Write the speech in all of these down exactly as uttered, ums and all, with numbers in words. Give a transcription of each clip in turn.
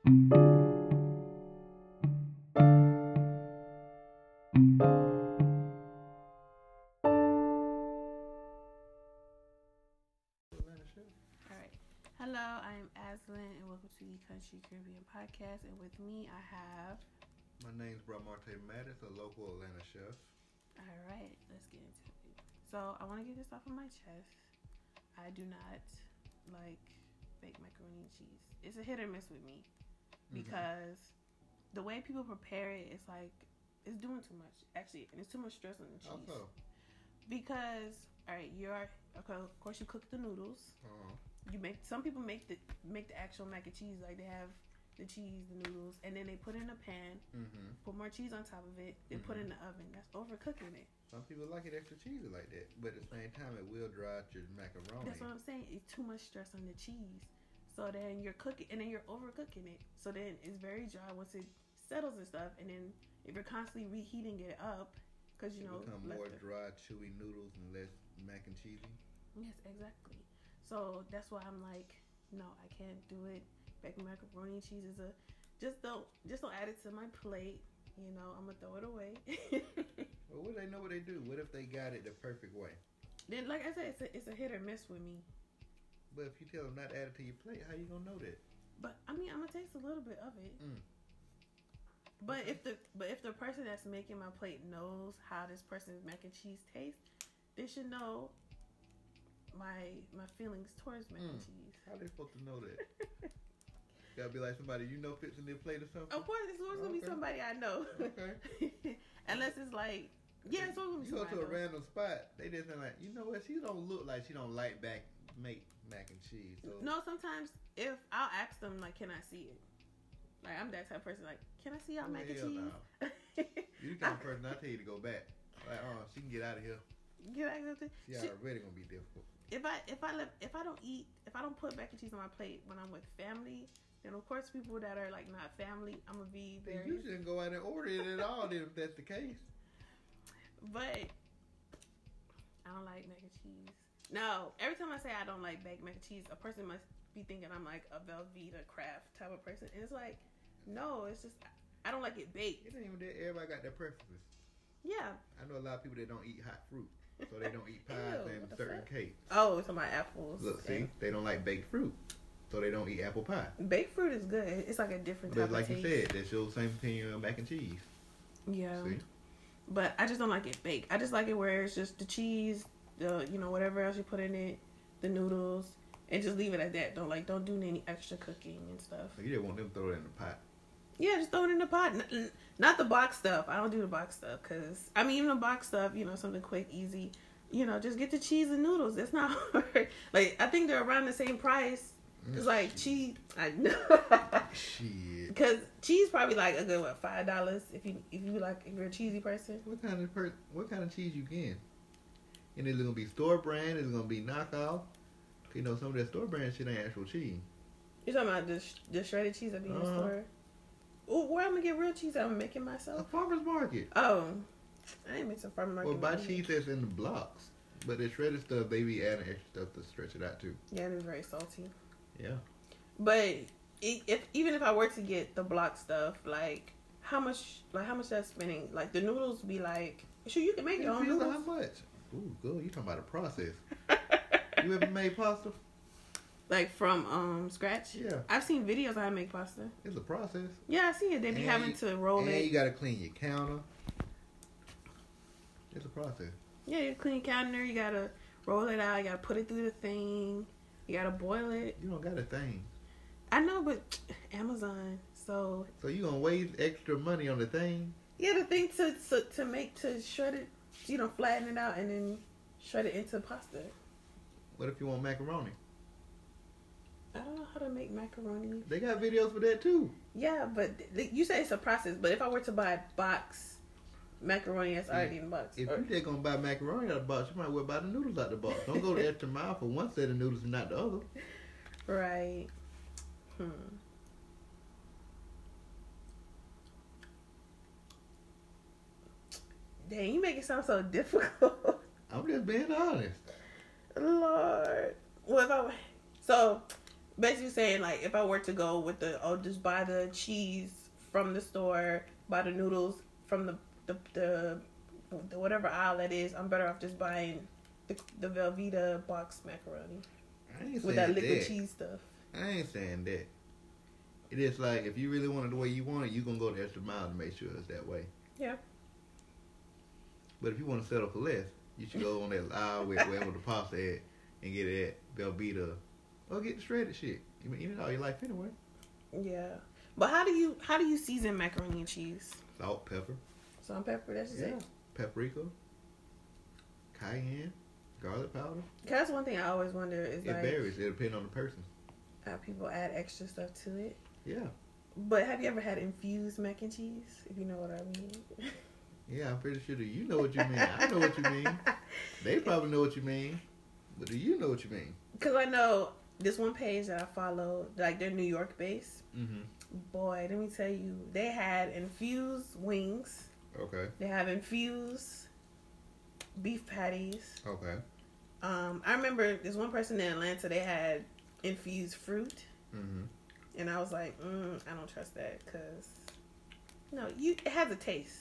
Alright. Hello, I am Aslan and welcome to the Country Caribbean Podcast. And with me, I have. My name's Bramarte Mattis, a local Atlanta chef. Alright, let's get into it. So, I want to get this off of my chest. I do not like baked macaroni and cheese. It's a hit or miss with me because mm-hmm. the way people prepare it, it's like it's doing too much. Actually, and it's too much stress on the cheese. How so? Because, alright, you're okay, of course you cook the noodles. Uh-huh. You make some people make the make the actual mac and cheese, like they have the cheese, the noodles, and then they put it in a pan, mm-hmm. put more cheese on top of it, then mm-hmm. put it in the oven. That's overcooking it. Some people like it extra cheesy like that, but at the same time, it will dry out your macaroni. That's what I'm saying. It's too much stress on the cheese, so then you're cooking, and then you're overcooking it. So then it's very dry once it settles and stuff, and then if you're constantly reheating it up, because you it know, become more dry, chewy noodles and less mac and cheesy. Yes, exactly. So that's why I'm like, no, I can't do it. Baked macaroni and cheese is a just don't just don't add it to my plate. You know, I'm gonna throw it away. Well, what do they know what they do? What if they got it the perfect way? Then, like I said, it's a, it's a hit or miss with me. But if you tell them not to add it to your plate, how you gonna know that? But I mean, I'm gonna taste a little bit of it. Mm. But okay. if the but if the person that's making my plate knows how this person's mac and cheese tastes, they should know my my feelings towards mac mm. and cheese. How are they supposed to know that? Gotta be like somebody you know fixing their plate or something? Of course, it's always okay. gonna be somebody I know. Okay. Unless it's like, yeah, it's always gonna be you go somebody to a I know. random spot, they just like, you know what? She don't look like she don't like back make mac and cheese. So. No, sometimes if I'll ask them like, can I see it? Like I'm that type of person. Like, can I see y'all oh, mac and cheese? No. You the kind of person I tell you to go back. Like, oh, she can get out of here. Get out of here. She already gonna be difficult. If I if I let, if I don't eat if I don't put mac and cheese on my plate when I'm with family, then of course people that are like not family, I'm gonna be very. You shouldn't go out and order it at all then if that's the case. But I don't like mac and cheese. No, every time I say I don't like baked mac and cheese, a person must be thinking I'm like a Velveeta Kraft type of person. And it's like, no, it's just I don't like it baked. It ain't even that. Everybody got their preferences. Yeah. I know a lot of people that don't eat hot fruit, so they don't eat pies Ew, and certain fuck? cakes. Oh, it's on my apples. Look, see, and... they don't like baked fruit, so they don't eat apple pie. Baked fruit is good. It's like a different but type like of taste. you said, that's your same opinion on mac and cheese. Yeah. See? But I just don't like it baked. I just like it where it's just the cheese, the you know whatever else you put in it, the noodles, and just leave it at that. Don't like don't do any extra cooking and stuff. So you just want them to throw it in the pot. Yeah, just throw it in the pot. Not the box stuff. I don't do the box stuff because I mean even the box stuff, you know, something quick, easy. You know, just get the cheese and noodles. It's not hard. Like I think they're around the same price. It's like cheese. I know. Shit. Because cheese probably like a good what five dollars if you if you like if you're a cheesy person. What kind of per- what kind of cheese you getting? And is it gonna be store brand? Is it gonna be knockoff? You know, some of that store brand shit ain't actual cheese. You talking about the sh- the shredded cheese that be in uh-huh. the store? Ooh, where I'm gonna get real cheese? I'm making myself. A farmer's market. Oh, I ain't mixing farmer's market. Well, buy cheese that's in the blocks, but the shredded stuff they be adding extra stuff to stretch it out too. Yeah, it's very salty. Yeah. But if even if I were to get the block stuff, like how much, like how much that's spending? Like the noodles be like, sure you can make your own noodles. How much? Ooh, good. You talking about a process? You ever made pasta? Like from um scratch? Yeah. I've seen videos on how to make pasta. It's a process. Yeah, I see it. They be and having to roll and it. And you gotta clean your counter. It's a process. Yeah, you clean your counter. You gotta roll it out. You gotta put it through the thing. You gotta boil it. You don't got a thing. I know, but Amazon. So. So you gonna waste extra money on the thing? Yeah, the thing to to, to make to shred it, you know, flatten it out and then shred it into pasta. What if you want macaroni? I don't know how to make macaroni. They got videos for that too. Yeah, but th- you say it's a process. But if I were to buy a box macaroni that's already in the box. If or, you just gonna buy macaroni out of the box, you might well buy the noodles out the box. Don't go the extra mile for one set of noodles and not the other. Right. Hmm. Dang, you make it sound so difficult. I'm just being honest. Lord. Well, if I so basically saying like if I were to go with the oh just buy the cheese from the store, buy the noodles from the the, the, the whatever aisle that is, I'm better off just buying the, the Velveeta box macaroni I ain't with saying that liquid that. cheese stuff. I ain't saying that. It is like if you really want it the way you want it, you gonna go the extra mile to make sure it's that way. Yeah. But if you want to settle for less, you should go on that aisle with wherever the pasta at and get it at Velveeta, or get the shredded shit. You been eating it all your life anyway. Yeah. But how do you how do you season macaroni and cheese? Salt, pepper, Salt and pepper, that's just yeah, it. paprika, cayenne, garlic powder. Cause that's one thing I always wonder is It like varies. It depends on the person. how people add extra stuff to it. Yeah. But have you ever had infused mac and cheese? If you know what I mean. Yeah, I'm pretty sure that you know what you mean. I know what you mean. They probably know what you mean. But do you know what you mean? Because I know this one page that I follow, like they're New York based. Mm-hmm. Boy, let me tell you, they had infused wings. Okay. They have infused beef patties. Okay. Um, I remember this one person in Atlanta, they had infused fruit. Mm-hmm. And I was like, mm, I don't trust that because, no, you it has a taste.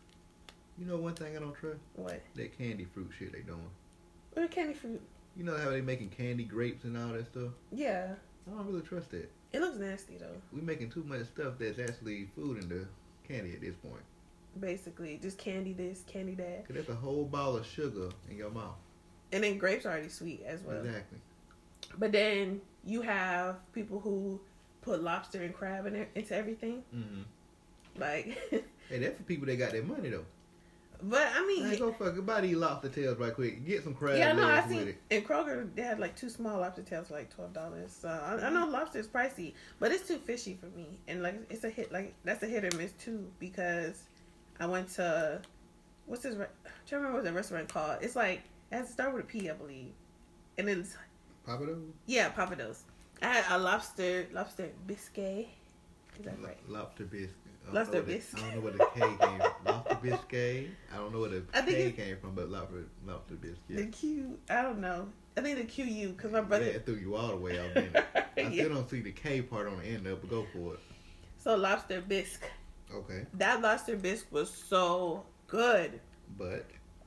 You know one thing I don't trust? What? That candy fruit shit they doing. What candy fruit? You know how they making candy grapes and all that stuff? Yeah. I don't really trust that. It looks nasty though. We making too much stuff that's actually food in the candy at this point. Basically, just candy this, candy that. Cause that's a whole ball of sugar in your mouth. And then grapes are already sweet as well. Exactly. But then you have people who put lobster and crab in it, into everything. Mm-hmm. Like, Hey, that's for people that got their money though. but I mean, Hey, go fuck about these lobster tails right quick. Get some crab yeah, no, I legs with seen it. in Kroger they had like two small lobster tails for like twelve dollars. So I, I know lobster is pricey, but it's too fishy for me. And like it's a hit, like that's a hit or miss too because I went to what's this? Re- I'm trying to remember what the restaurant called. It's like it has to start with a P, I believe, and then it's, Papado? yeah, Papados. I had a lobster lobster biscuit. Is that right? Lobster biscuit. I don't Lobster know where the- biscuit. I don't know where the K came from. Lobster biscuit. I don't know where the I think K it's- came from, but lobster, lobster The biscuit. Q, I don't know. I think the Q U because my brother. Yeah, it threw you all the way out there. I Yeah. still don't see the K part on the end of it, but go for it. So lobster bisque. Okay. That lobster bisque was so good. But,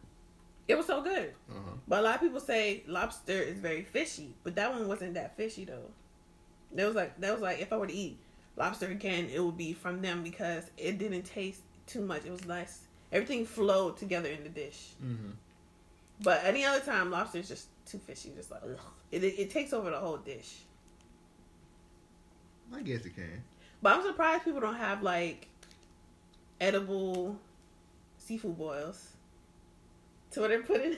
It was so good. uh-huh. But a lot of people say lobster is very fishy, but that one wasn't that fishy though. That was like that was like if I were to eat lobster again, it would be from them because it didn't taste too much. It was nice. Everything flowed together in the dish. Mm-hmm. But any other time, lobster is just too fishy. Just like ugh. It, it it takes over the whole dish. I guess it can. But I'm surprised people don't have like edible seafood boils. To what they're putting.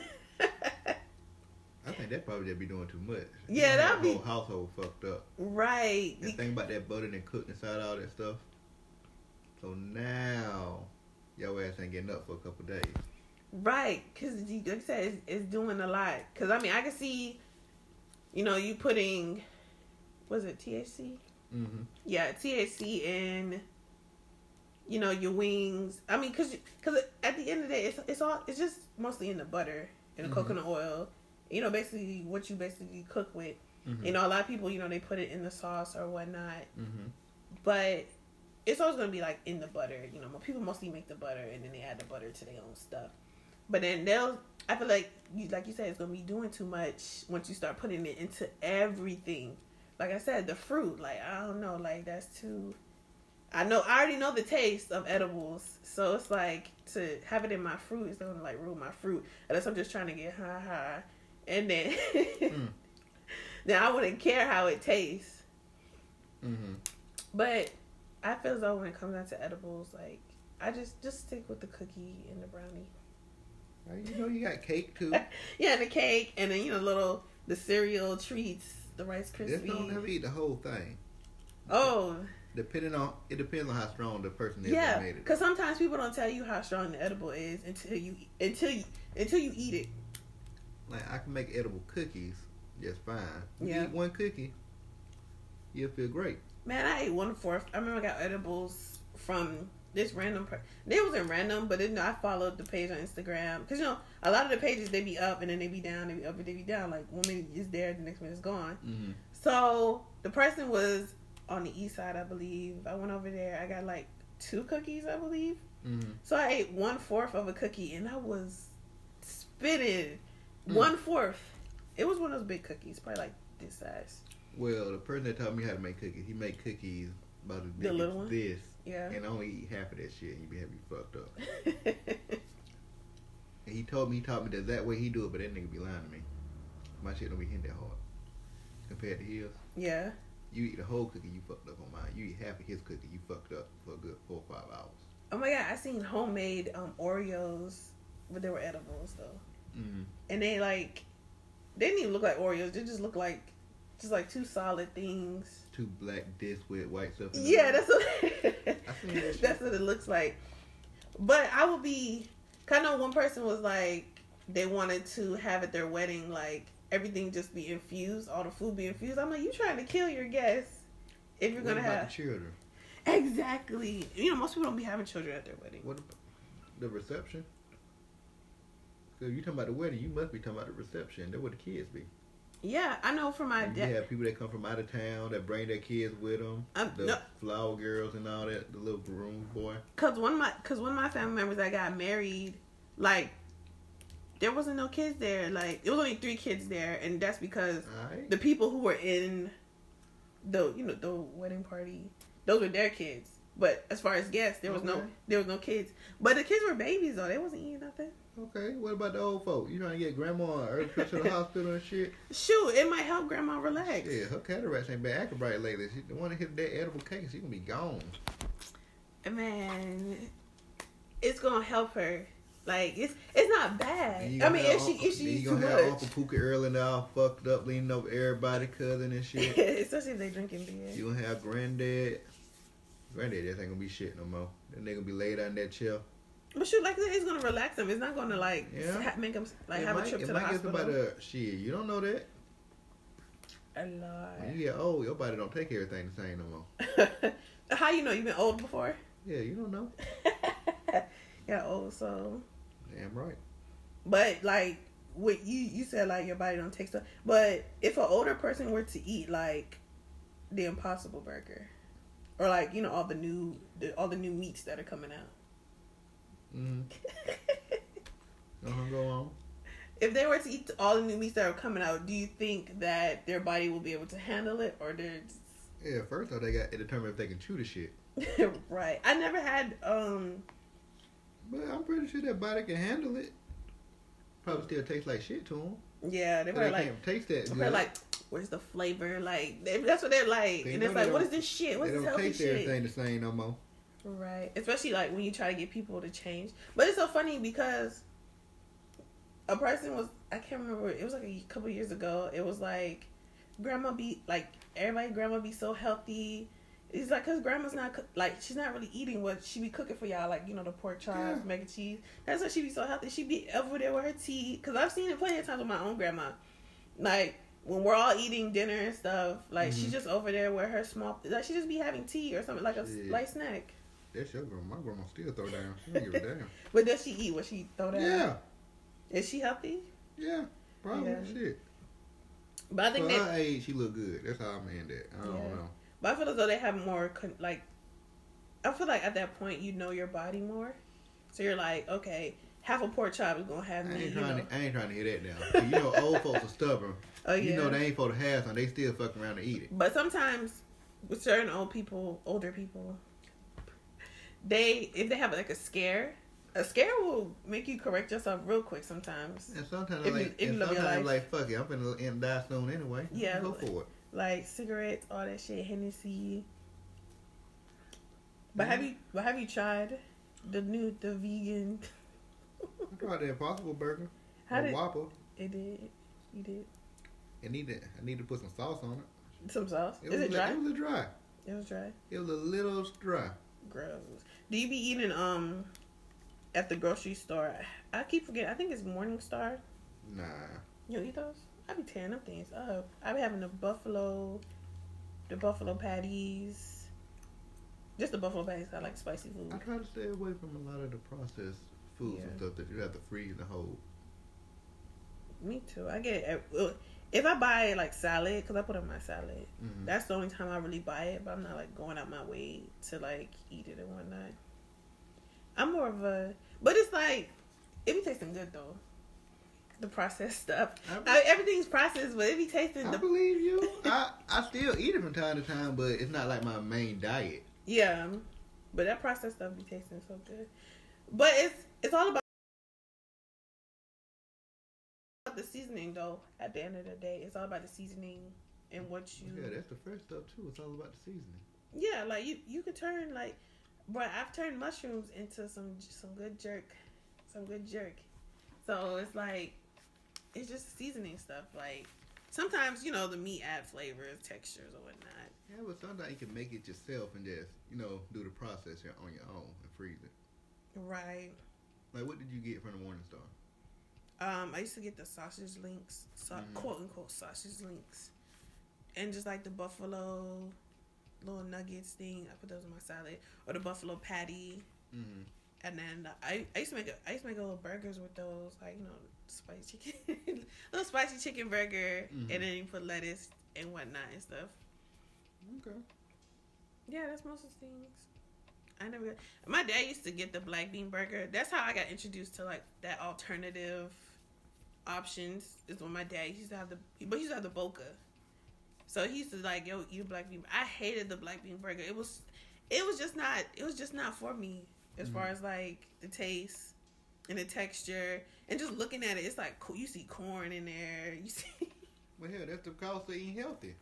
I think that probably just be doing too much. Yeah, You know, that'd the be- whole household fucked up. Right. And think about that butter and cooked inside all that stuff. So now, your ass ain't getting up for a couple days. Right, because like I said, it's, it's doing a lot. Because I mean, I can see, you know, you putting, was it T H C? Mm-hmm. Yeah, T H C in, you know, your wings. I mean, because because at the end of the day, it's it's all it's just mostly in the butter and the Mhm. coconut oil. You know, basically what you basically cook with. Mm-hmm. You know, a lot of people, you know, they put it in the sauce or whatnot, Mm-hmm. but it's always gonna be like in the butter. You know, people mostly make the butter and then they add the butter to their own stuff. But then they'll, I feel like, you, like you said, it's gonna be doing too much once you start putting it into everything. Like I said, the fruit, like I don't know, like that's too. I know, I already know the taste of edibles, so it's like to have it in my fruit is gonna like ruin my fruit unless I'm just trying to get high, high, and then Mm. then I wouldn't care how it tastes. Mm-hmm. But I feel as though when it comes down to edibles, like I just just stick with the cookie and the brownie. You know, you got cake too. Yeah, the cake, and then you know, little the cereal treats, the Rice Just don't ever Krispies. eat the whole thing. Oh, Depending on it depends on how strong the person is yeah, that made it. because sometimes people don't tell you how strong the edible is until you until you until you eat it. Like I can make edible cookies just fine. You Yeah. eat one cookie, you'll feel great. Man, I ate one fourth. I remember I got edibles from this random. Per- they wasn't random, but then I followed the page on Instagram because you know a lot of the pages they be up and then they be down, they be up and they be down. Like one minute is there, the next minute is gone. Mm-hmm. So the person was on the east side, I believe. I went over there. I got like two cookies, I believe. Mm-hmm. So I ate one fourth of a cookie, and I was spitting Mm. one fourth. It was one of those big cookies, probably like this size. Well, the person that taught me how to make cookies, he make cookies about as The big little as one? this, Yeah. and I only eat half of that shit, and you be having me fucked up. And he told me, he taught me that that way he do it, but that nigga be lying to me. My shit don't be hitting that hard compared to his. Yeah. You eat the whole cookie, you fucked up on mine. You eat half of his cookie, you fucked up for a good four or five hours. Oh my god, I seen homemade um, Oreos, but they were edibles though, Mm-hmm. and they like they didn't even look like Oreos. They just looked like just like two solid things. Two black discs with white stuff in the Yeah, middle. that's what I seen that shit. that's what it looks like. But I would be kind of one person was like they wanted to have at their wedding like everything just be infused, all the food be infused. I'm like, you trying to kill your guests if you're What gonna about have the children? exactly. You know, most people don't be having children at their wedding. What about the reception? So you talking about the wedding, you must be talking about the reception. That's where the kids be. Yeah, I know for my You dad. have people that come from out of town that bring their kids with them. Um, the no. flower girls and all that. The little groom boy. Cause one of my, cause one of my family members that got married, like, there wasn't no kids there. Like, it was only three kids there, and that's because All right. the people who were in the, you know, the wedding party, those were their kids. But as far as guests, there was no, Okay. there was no kids. But the kids were babies though. They wasn't eating nothing. Okay. What about the old folk? You trying to get grandma an early trip to the hospital and shit? Shoot, it might help grandma relax. Yeah, her cataracts ain't been acting right lately. She the one that hit that edible cake, she gonna be gone. Man, it's gonna help her. Like it's, it's not bad. And you I gonna mean, have if she, Uncle- if she then eats you too gonna have much, Uncle Pookie Earl and all fucked up, leaning over everybody, cousin and shit. especially if they drinking beer. You gonna have granddad. Granddad just ain't gonna be shit no more. That nigga gonna be laid out in that chair. But shoot, like it's gonna relax them. It's not gonna like Yeah. ha- make them like It have might, a trip it to the might get hospital. somebody to, shit, you don't know that. A When lot. you get old, your body don't take everything the same no more. How you know you've been old before? Yeah, you don't know. Yeah, old so. Damn right. But like what you you said, like your body don't take stuff. But if an older person were to eat like the Impossible Burger, or like you know all the new the, all the new meats that are coming out. Mm-hmm. Uh-huh, go on. If they were to eat all the new meats that are coming out, do you think that their body will be able to handle it, or they're just... Yeah, first off, they got to determine if they can chew the shit. Right? I never had. um But I'm pretty sure their body can handle it. Probably still tastes like shit to them. Yeah, they But were they like, can't taste that they're good. like, where's the flavor? Like they, that's what they're like, They and know it's they like, what don't- is this shit? What's they this don't healthy taste shit? everything the same no more. Right. Especially like when you try to get people to change. But it's so funny because a person was, I can't remember, it was like a couple years ago. It was like, grandma be, like, everybody grandma be so healthy. It's like, because grandma's not, cook- like, she's not really eating what she be cooking for y'all. Like, you know, the pork chops, Yeah. mac and cheese. That's why she be so healthy. She be over there with her tea. Because I've seen it plenty of times with my own grandma. Like, when we're all eating dinner and stuff, like, Mhm. she's just over there with her small, like, she just be having tea or something, like a Shit. light snack. That's your grandma. My grandma still throw down. She don't give a damn. But does she eat what she throw down? Yeah. Is she healthy? Yeah. Probably Yeah. shit. But I think For they. her age, she look good. That's how I'm in that. I don't Yeah. know. But I feel as though they have more con- like. I feel like at that point you know your body more, so you're like, okay, half a pork chop is gonna have I me. ain't You trying know. to. I ain't trying to hear that now. 'Cause you know, old folks are stubborn. Oh yeah. You know they ain't for the half, and they still fucking around and eat it. But sometimes with certain old people, older people, they if they have like a scare, a scare will make you correct yourself real quick sometimes. And sometimes, If I you- like, if you and love your sometimes life. like, fuck it, I'm finna end die soon anyway. Yeah. Go for it. Like cigarettes, all that shit, Hennessy. But have you but have you tried the new the vegan? I tried the Impossible Burger. How or did Whopper. it did? You did I need to. I need to put some sauce on it. some sauce? It Is was it a- dry? It was a dry. It was dry. It was a little dry. Gross. Do you be eating um at the grocery store? I keep forgetting. I think it's Morningstar. Nah. You eat those? I be tearing them things up. I be having the buffalo, the buffalo patties. Just the buffalo patties. I like spicy food. I try to stay away from a lot of the processed foods and Yeah. stuff that you have to freeze and hold. Me too. I get it. At, well, If I buy like salad, because I put it on my salad, Mm-hmm. that's the only time I really buy it. But I'm not like going out my way to like eat it and whatnot. I'm more of a, but it's like it be tasting good though. The processed stuff, I, I, everything's processed, but it be tasting. I The, believe you. I I still eat it from time to time, but it's not like my main diet. yeah, but that processed stuff be tasting so good. But it's it's all about the seasoning though. At the end of the day, it's all about the seasoning and what you. Yeah, that's the first step too. It's all about the seasoning. Yeah, like you you could turn like, but I've turned mushrooms into some some good jerk, some good jerk. So it's like, it's just seasoning stuff. Like sometimes you know the meat add flavors, textures, or whatnot. Yeah, but sometimes you can make it yourself and just you know do the process here on your own and freeze it. Right. Like, what did you get from the Morning Star? Um, I used to get the sausage links, so, Mhm. quote unquote sausage links, and just like the buffalo little nuggets thing. I put those in my salad, or the buffalo patty. Mm-hmm. And then I, I used to make a, I used to make little burgers with those, like you know, spicy chicken, little spicy chicken burger, Mhm. and then you put lettuce and whatnot and stuff. Okay. Yeah, that's most of the things. I never. My dad used to get the black bean burger. That's how I got introduced to like that alternative options. Is when my dad used to have the, but he used to have the Boca. So he used to like, yo, eat a black bean. I hated the black bean burger. It was, it was just not. It was just not for me as Mhm. far as like the taste and the texture and just looking at it. It's like you see corn in there. You see. Well, hell, that's the cost of eating healthy.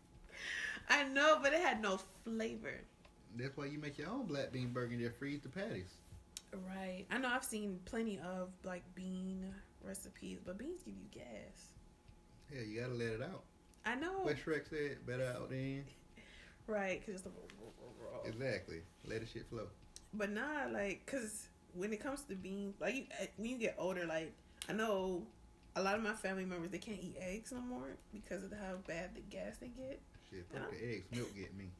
I know, but it had no flavor. That's why you make your own black bean burger and just freeze the patties. Right. I know I've seen plenty of like bean recipes, but beans give you gas. Hell, you gotta let it out. I know. What Shrek said, better out then. Right, because it's the. Exactly. Let the shit flow. But nah, like, because when it comes to beans, like, you, when you get older, like, I know a lot of my family members, they can't eat eggs no more because of how bad the gas they get. Shit, fuck the eggs. Milk get me.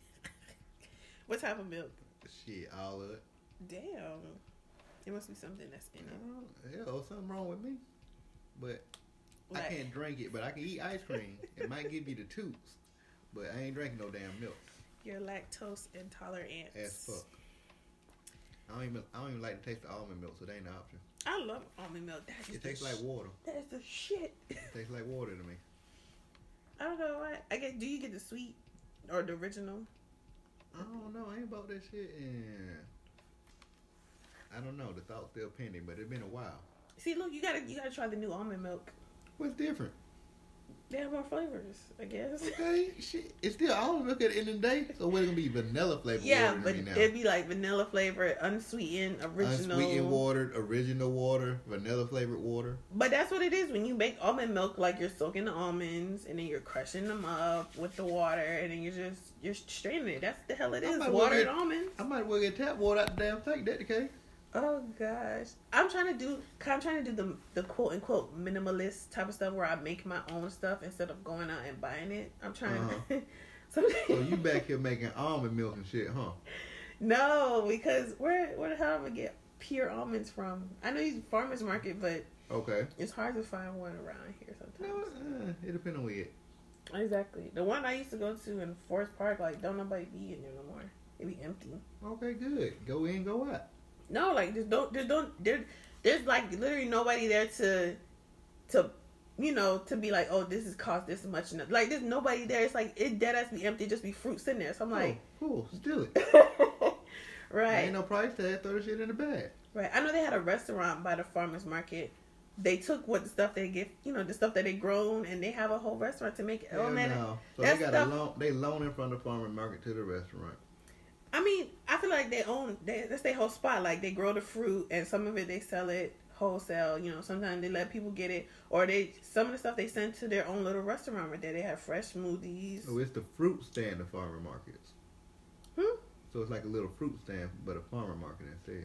What type of milk? Shit, all of it. Damn. It must be something that's in it. Uh, hell, something wrong with me. But Like, I can't drink it, but I can eat ice cream. It might give you the toots, but I ain't drinking no damn milk. you're lactose intolerant. As fuck. I don't even I don't even like the taste of almond milk, so that ain't an option. I love almond milk. That is It the tastes sh- like water. That is the shit. It tastes like water to me. I don't know what. I guess, do you get the sweet or the original? I don't know. I ain't about that shit, and I don't know. The thought's still pending, but it's been a while. See, look, you gotta you gotta try the new almond milk. What's different? They have more flavors, I guess. Okay, shit. It's still almond milk at the end of the day. So what's gonna be vanilla flavored Yeah, water but to me now? it'd be like vanilla flavor, unsweetened, original. Unsweetened water, original water, vanilla flavored water. But that's what it is when you make almond milk. Like you're soaking the almonds and then you're crushing them up with the water, and then you're just you're straining it. That's the hell it I is. might well Watered get- almonds. I might well get tap water out the damn tank. That the case. Oh gosh, I'm trying to do. I'm trying to do the the quote unquote minimalist type of stuff where I make my own stuff instead of going out and buying it. I'm trying. Uh-huh. To, So you back here making almond milk and shit, huh? No, because where where the hell am I gonna get pure almonds from? I know you farmers market, but Okay. it's hard to find one around here No, sometimes. uh, it depends on where you at. Exactly. The one I used to go to in Forest Park, like don't nobody be in there no more. It be empty. Okay, good. Go in, go out. No, like just don't, just don't. There, there's like literally nobody there to, to, you know, to be like, oh, this is cost this much. And like there's nobody there. It's like it dead ass be empty. Just be fruits in there. So I'm like, oh, cool. Steal it. right, Ain't no price tag. Throw the shit in the bag. right. I know they had a restaurant by the farmers market. They took what the stuff they get, you know, the stuff that they grown, and they have a whole restaurant to make it. Hell Oh man, no. So that they got stuff- a loan. They loaning from the farmer market to the restaurant. I mean, I feel like they own, they, that's their whole spot. Like, they grow the fruit, and some of it they sell it wholesale. You know, sometimes they let people get it. Or they, some of the stuff they send to their own little restaurant right there. They have fresh smoothies. Oh, it's the fruit stand of farmer markets. Hmm? So it's like a little fruit stand, but a farmer market instead.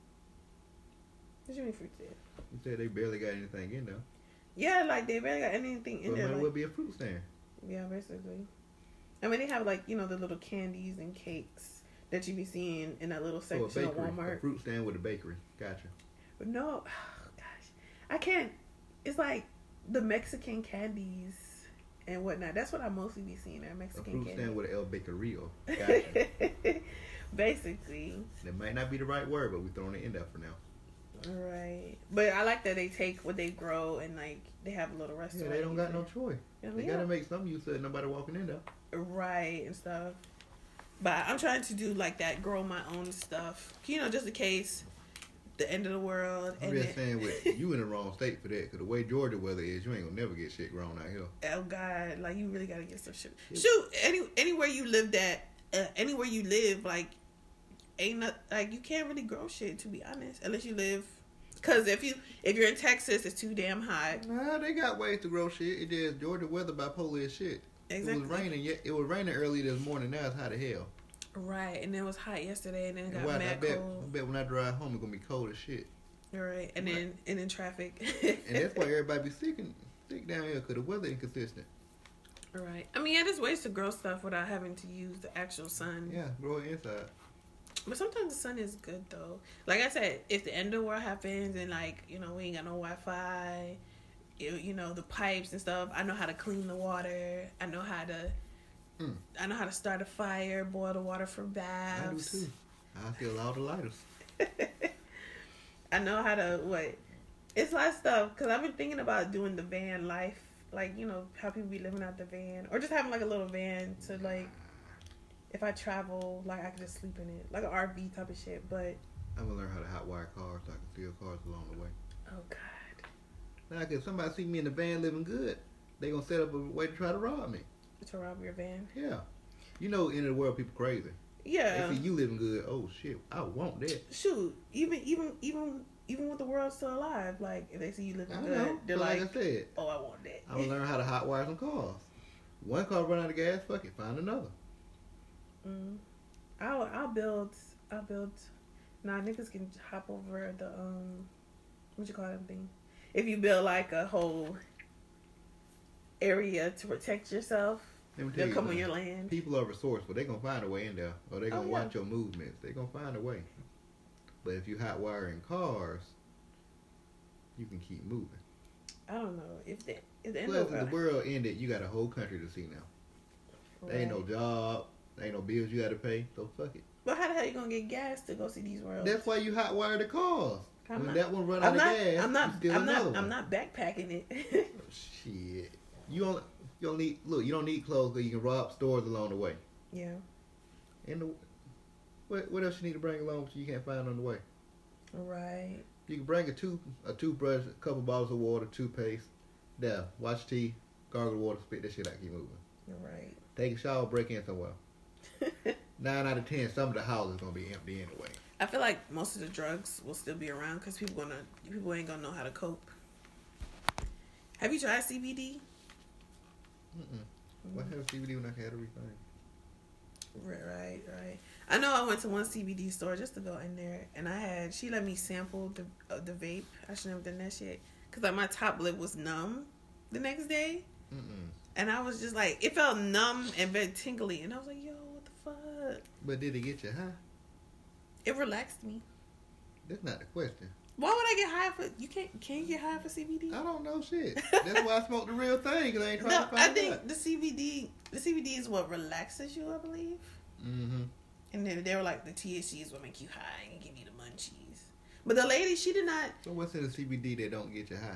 What you mean fruit there? You said they barely got anything in there. Yeah, like, they barely got anything in So it there. might Like, well be a fruit stand. yeah, basically. I mean, they have, like, you know, the little candies and cakes that you be seeing in that little So a section of bakery. A Walmart. fruit stand with a bakery. Gotcha. But no, oh, gosh. I can't. It's like the Mexican candies and whatnot. That's what I mostly be seeing at A Mexican fruit candy. stand with an El Bakerio. Gotcha. Basically. That might not be the right word, but we throwing it in there for now. Right. But I like that they take what they grow and like they have a little restaurant. Yeah, they don't got no choice. Yeah, They yeah. gotta make some use of it. Nobody walking in there. Right and stuff. But I'm trying to do like that, grow my own stuff. You know, just in case the end of the world. I'm and just then, saying, with you in the wrong state for that, because the way Georgia weather is, you ain't gonna never get shit grown out here. oh God, like you really gotta get some shit. Yeah. Shoot, any anywhere you live that, uh, anywhere you live, like ain't not like you can't really grow shit, to be honest, unless you live. Cause if you if you're in Texas, it's too damn hot. Nah, they got ways to grow shit. It is Georgia weather bipolar as shit. Exactly. It was raining. Yet it was raining early this morning. Now it's hot as hell. Right, and it was hot yesterday, and then it And got why, I mad bet, I cold. bet when I drive home, it's gonna be cold as shit. Right, and Right. then and then traffic. And that's why everybody be sick and sick down here, because the weather inconsistent. Right. I mean, yeah, there's ways to grow stuff without having to use the actual sun. Yeah, grow it inside. But sometimes the sun is good though. Like I said, if the end of the world happens and like, you know, we ain't got no Wi-Fi, you, you know, the pipes and stuff, I know how to clean the water. I know how to Mm. I know how to start a fire, boil the water for baths. I do too. I feel all the lighters. I know how to what? It's a lot of stuff because I've been thinking about doing the van life, like you know how people be living out the van, or just having like a little van to like, if I travel, like I can just sleep in it, like an R V type of shit. But I'm gonna learn how to hotwire cars so I can steal cars along the way. oh God, Now, if somebody see me in the van living good, they gonna set up a way to try to rob me. to rob your van. Yeah, you know, in the world, people crazy. Yeah. They see you living good. Oh shit, I want that. Shoot, even even even even with the world still alive, like if they see you living I good, know. they're But like, like, I said, "Oh, I want that." I'm gonna learn how to hotwire some cars. One car run out of gas, fuck it, find another. Mm. I'll I'll build I'll build. Nah, niggas can hop over the um, what you call that thing? If you build like a whole area to protect yourself, Let me tell they'll you come on something. your land. People are resourceful. They gonna find a way in there, or they gonna Oh, yeah. watch your movements. They gonna find a way. But if you hotwiring cars, you can keep moving. I don't know if the if the end Plus, of if the world ended, you got a whole country to see now. There ain't no job. There ain't no bills you got to pay. So fuck it. But how the hell you gonna get gas to go see these worlds? That's why you hotwire the cars. I'm when not- that one run I'm out not. of gas, I'm not. you steal I'm another not. one. I'm not backpacking it. Shit. You don't. You don't need. Look, you don't need clothes because you can rob stores along the way. Yeah. And the, what what else you need to bring along that you can't find on the way? Right. You can bring a tooth, a toothbrush, a couple bottles of water, toothpaste. There, watch tea, gargle water, spit that shit out, keep moving. You're right. Take a shower, break in somewhere. Nine out of ten, some of the houses gonna be empty anyway. I feel like most of the drugs will still be around because people gonna people ain't gonna know how to cope. Have you tried C B D? Mm-mm. What have C B D when I had everything? Right, right, right. I know I went to one C B D store just to go in there, and I had she let me sample the uh, the vape. I shouldn't have done that shit because like my top lip was numb the next day, Mm-mm. and I was just like it felt numb and very tingly, and I was like, yo, what the fuck? But did it get you high? It relaxed me. That's not the question. Why would I get high for? You can't can you get high for C B D? I don't know shit. That's why I smoke the real thing, because I ain't trying No, to find I think out. the C B D the C B D is what relaxes you, I believe. Mm-hmm. And then they were like the T H C is what make you high and give you the munchies. But the lady, she did not. So what's in the C B D that don't get you high?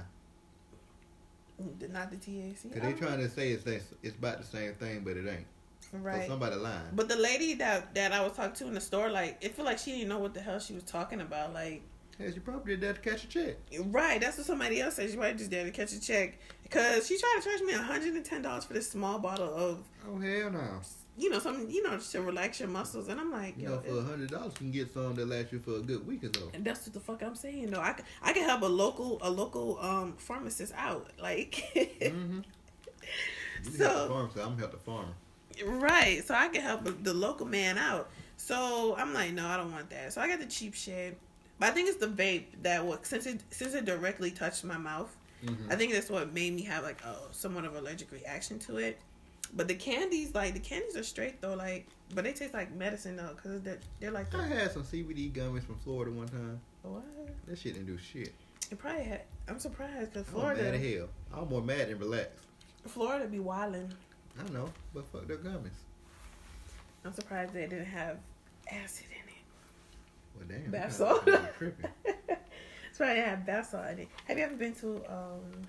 Not the T H C. Because they trying to say it's, it's about the same thing, but it ain't. Right. So somebody lying. But the lady that that I was talking to in the store, like, it felt like she didn't know what the hell she was talking about. Like, Hey, she probably did that to catch a check. right, that's what somebody else said. She might just there to catch a check. Because she tried to charge me one hundred ten dollars for this small bottle of, Oh, hell no. you know, something, you know, to relax your muscles. And I'm like, You yo, know, for a hundred dollars, you can get some that last you for a good week or so. and that's what the fuck I'm saying. though. I, c- I can help a local a local um pharmacist out. Like, Mm-hmm. You can So- help the farm, so I'm gonna help the farmer. right. So I can help the local man out. So I'm like, no, I don't want that. So I got the cheap shit. But I think it's the vape that would, since it since it directly touched my mouth, Mm-hmm. I think that's what made me have like a somewhat of an allergic reaction to it. But the candies, like the candies are straight though, like, but they taste like medicine though, cause they're, they're like I the, had some C B D gummies from Florida one time. what? That shit didn't do shit. It probably had. I'm surprised because I was mad Florida. as hell. I was more mad than relaxed. Florida be wildin'. I know, but fuck their gummies. I'm surprised they didn't have acid in it. Well, damn. Bath you salt. kinda tripping. That's why they have bath salt in it. Have you ever been to um?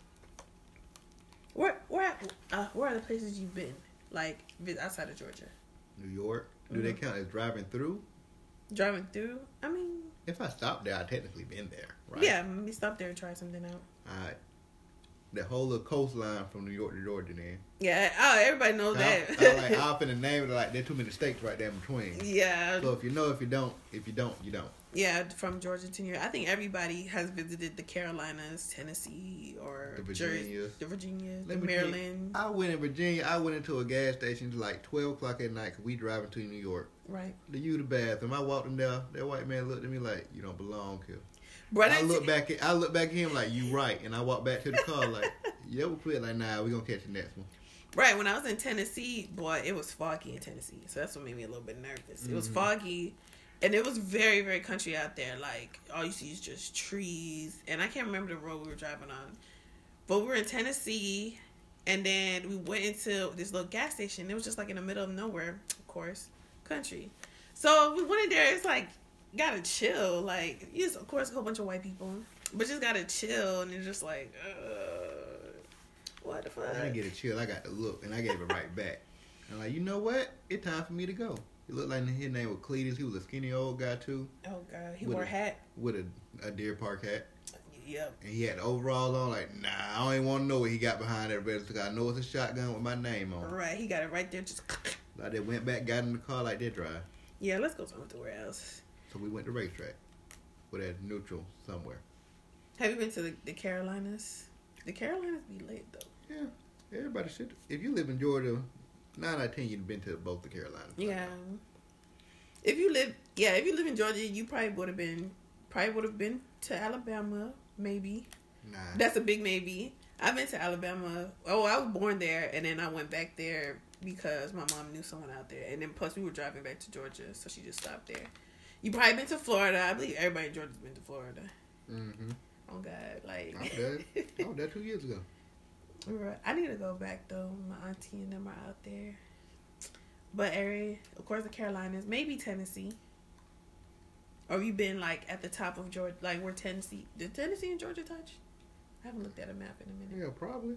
Where where uh where are the places you've been? Like outside of Georgia? New York. Do Mm-hmm. they count as driving through? Driving through? I mean, If I stopped there, I technically been there, right? yeah. Maybe stop there and try something out. All right. The whole little coastline from New York to Georgia, then. Yeah. Oh, everybody knows I, that. I like. I'll finna name it like there's too many states right there in between. Yeah. So if you know, if you don't, if you don't, you don't. Yeah, from Georgia to New York. I think everybody has visited the Carolinas, Tennessee, or The Jersey, Virginias. the Virginias, Let the me tell you, Maryland. I went in Virginia. I went into a gas station to like twelve o'clock at night because we driving to New York. Right. To use the bathroom. I walked in there. That white man looked at me like, "You don't belong here." But I look back at I look back at him like, "You right," and I walk back to the car like, "Yeah, we'll quit." Like, "Nah, we gonna catch the next one." Right, when I was in Tennessee, boy, it was foggy in Tennessee. So that's what made me a little bit nervous. It was Mhm. foggy, and it was very, very country out there. Like, all you see is just trees. And I can't remember the road we were driving on. But we were in Tennessee, and then we went into this little gas station. It was just like in the middle of nowhere, of course, country. So we went in there. It's like, gotta chill. Like, yes, of course, a whole bunch of white people. But just gotta chill, and it's just like, uh, what the fuck? I didn't get a chill. I got the look, and I gave it right back. I'm like, you know what? It's time for me to go. He looked like his name was Cletus. He was a skinny old guy too, Oh God, he With wore a a- hat. with a, a Deer Park hat, Yep. and he had the overalls on. Like, nah, I don't even want to know what he got behind that register. I know it's a shotgun with my name on. Right, he got it right there. Just Like they went back, got in the car like they drive. yeah. Let's go somewhere else. So we went to racetrack, with that neutral somewhere. Have you been to the, the Carolinas? The Carolinas be lit though. Yeah, everybody should. If you live in Georgia, nine out of ten you've been to both the Carolinas. Yeah. If you live, yeah, if you live in Georgia, you probably would have been, probably would have been to Alabama, maybe. Nah. That's a big maybe. I've been to Alabama. Oh, I was born there, and then I went back there because my mom knew someone out there, and then plus we were driving back to Georgia, so she just stopped there. You probably been to Florida. I believe everybody in Georgia's been to Florida. Mm-hmm. Oh God, like I was there. I was there two years ago. Right. I need to go back though. My auntie and them are out there. But area, of course, the Carolinas, maybe Tennessee. Or have you been like at the top of Georgia, like where Tennessee? Did Tennessee and Georgia touch? I haven't looked at a map in a minute. Yeah, probably.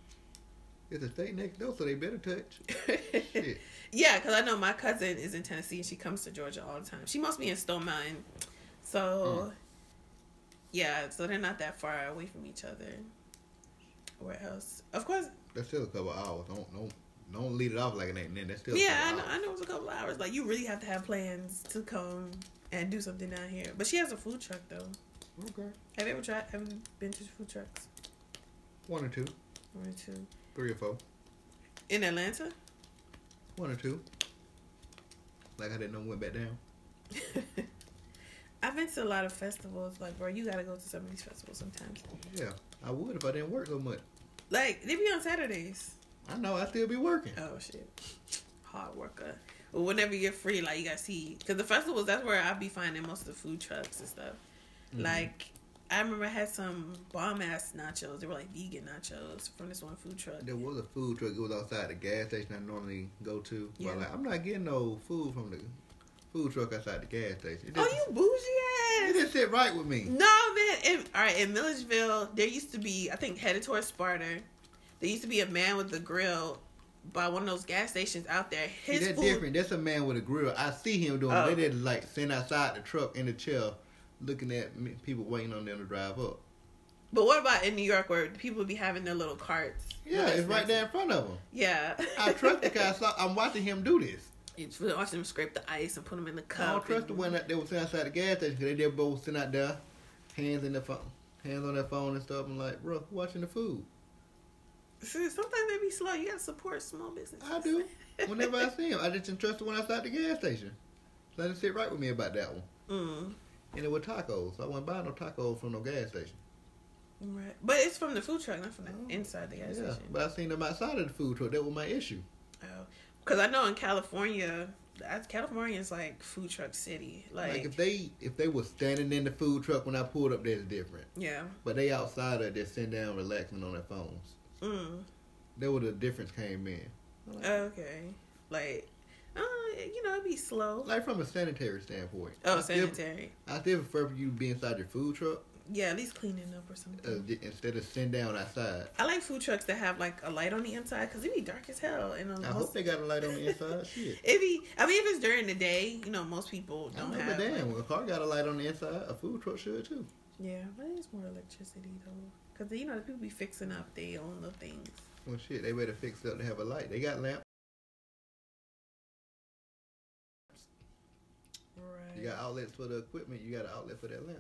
It's a state next door, so they better touch. Shit. Yeah, because I know my cousin is in Tennessee and she comes to Georgia all the time. She must be in Stone Mountain. So, Mm. yeah, so they're not that far away from each other. Where else? Of course. That's still a couple hours. Don't don't don't lead it off like it ain't. Then that's still. Yeah, a I couple know, hours. I know it's a couple hours. Like, you really have to have plans to come and do something down here. But she has a food truck, though. Okay. Have you ever tried, have you been to food trucks? One or two, One or two. three or four. In Atlanta? One or two. Like I didn't know went back down. I've been to a lot of festivals. Like, bro, you gotta go to some of these festivals sometimes. Yeah, I would if I didn't work so much. Like, they be on Saturdays. I know I still be working. Oh, shit. Hard worker. Well, whenever you're free, like, you gotta see. Because the festivals, that's where I be finding most of the food trucks and stuff. Mhm. Like, I remember I had some bomb-ass nachos. They were, like, vegan nachos from this one food truck. There was a food truck. It was outside the gas station I normally go to. Yeah. But like, I'm not getting no food from the food truck outside the gas station. It Oh, just, you bougie it ass! didn't sit right with me. No, man. In, all right, in Milledgeville, there used to be, I think, headed towards Sparta, there used to be a man with a grill by one of those gas stations out there. His See, that's food, different. That's a man with a grill. I see him doing. Oh. They did like sitting outside the truck in the chair, looking at me, people waiting on them to drive up. But what about in New York where people would be having their little carts? Yeah, it's right there in front of him. Yeah. I trust the guy. So I'm watching him do this. You just watch them scrape the ice and put them in the cup. I don't trust and- the one that they was sitting outside the gas station because they both sitting out there, hands in the phone, hands on their phone and stuff. I'm like, bro, watching the food. See, sometimes they be slow. You gotta support small businesses. I do. Whenever I see him, I just didn't trust the one outside the gas station. Let him sit right with me about that one. Mm. And it was tacos. I wasn't buying no tacos from no gas station. Right. But it's from the food truck, not from the Oh. inside the gas Yeah, station. but I seen them outside of the food truck. That was my issue. Oh. Because I know in California, that's- California is like food truck city. Like, Like if they if they was standing in the food truck when I pulled up, that's different. yeah. But they outside of just sitting down relaxing on their phones. Mm. That where the difference came in. Like, okay. Like, uh, you know, it'd be slow. Like from a sanitary standpoint. Oh, I sanitary. Still, I still prefer for you to be inside your food truck. Yeah, at least cleaning up or something. Uh, instead of sitting down outside. I like food trucks that have like a light on the inside because it be dark as hell. And I hope they got a light on the inside. Shit. It be. I mean, if it's during the day, you know, most people don't I know, have. But damn, like, when a car got a light on the inside, a food truck should too. Yeah, but it's more electricity though, because you know people be fixing up their own little things. Well, shit, they better fix it up to have a light. They got lamps. Right. You got outlets for the equipment. You got an outlet for that lamp.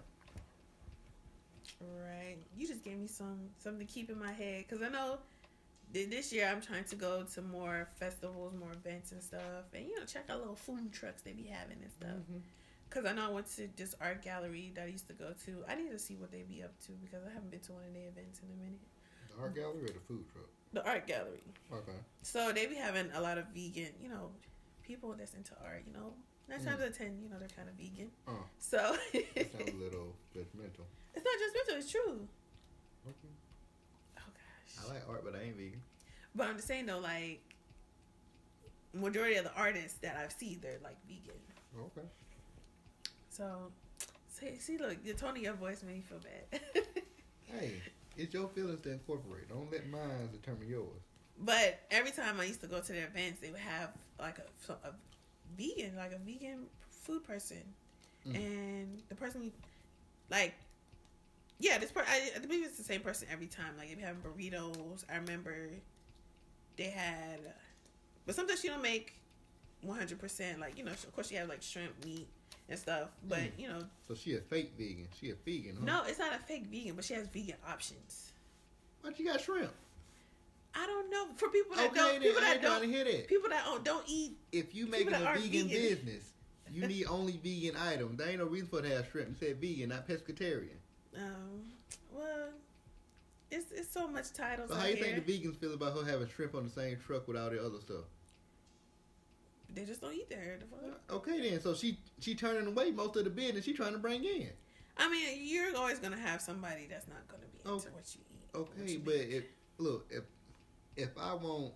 Right. You just gave me some something to keep in my head because I know th- this year I'm trying to go to more festivals, more events and stuff, and you know check out little food trucks they be having and stuff. Because mm-hmm. I know I went to this art gallery that I used to go to. I need to see what they be up to because I haven't been to one of their events in a minute. The art gallery or the food truck? The art gallery. Okay. So they be having a lot of vegan, you know, people that's into art, you know. Nine times out of ten, you know, they're kind of vegan. Oh. So. It sounds a little judgmental. It's not judgmental, it's true. Okay. Oh, gosh. I like art, but I ain't vegan. But I'm just saying, though, like, majority of the artists that I've seen, they're, like, vegan. Okay. So, see, see look, the tone of your voice made me feel bad. Hey, it's your feelings to incorporate. Don't let mine determine yours. But every time I used to go to their events, they would have, like, a, a vegan, like a vegan food person. Mm. And the person, like, yeah, this part, I, I believe it's the same person every time. Like, if you have burritos, I remember they had, but sometimes she don't make one hundred percent, like, you know, of course she had, like, shrimp, meat, and stuff, but, mm. you know. So she a fake vegan. She a vegan, huh? No, it's not a fake vegan, but she has vegan options. But you got shrimp. I don't know. For people that okay, don't, then, people I that ain't don't, to hear that. people that don't, don't eat. If you making a vegan, vegan business, you need only vegan items. There ain't no reason for it to have shrimp. You said vegan, not pescatarian. Um, well, it's it's so much titles. So how you here. think the vegans feel about her having shrimp on the same truck with all the other stuff? They just don't eat there. Okay, then. So she she turning away most of the business she trying to bring in. I mean, you're always gonna have somebody that's not gonna be into okay. what you eat. Okay, you but if look if if I want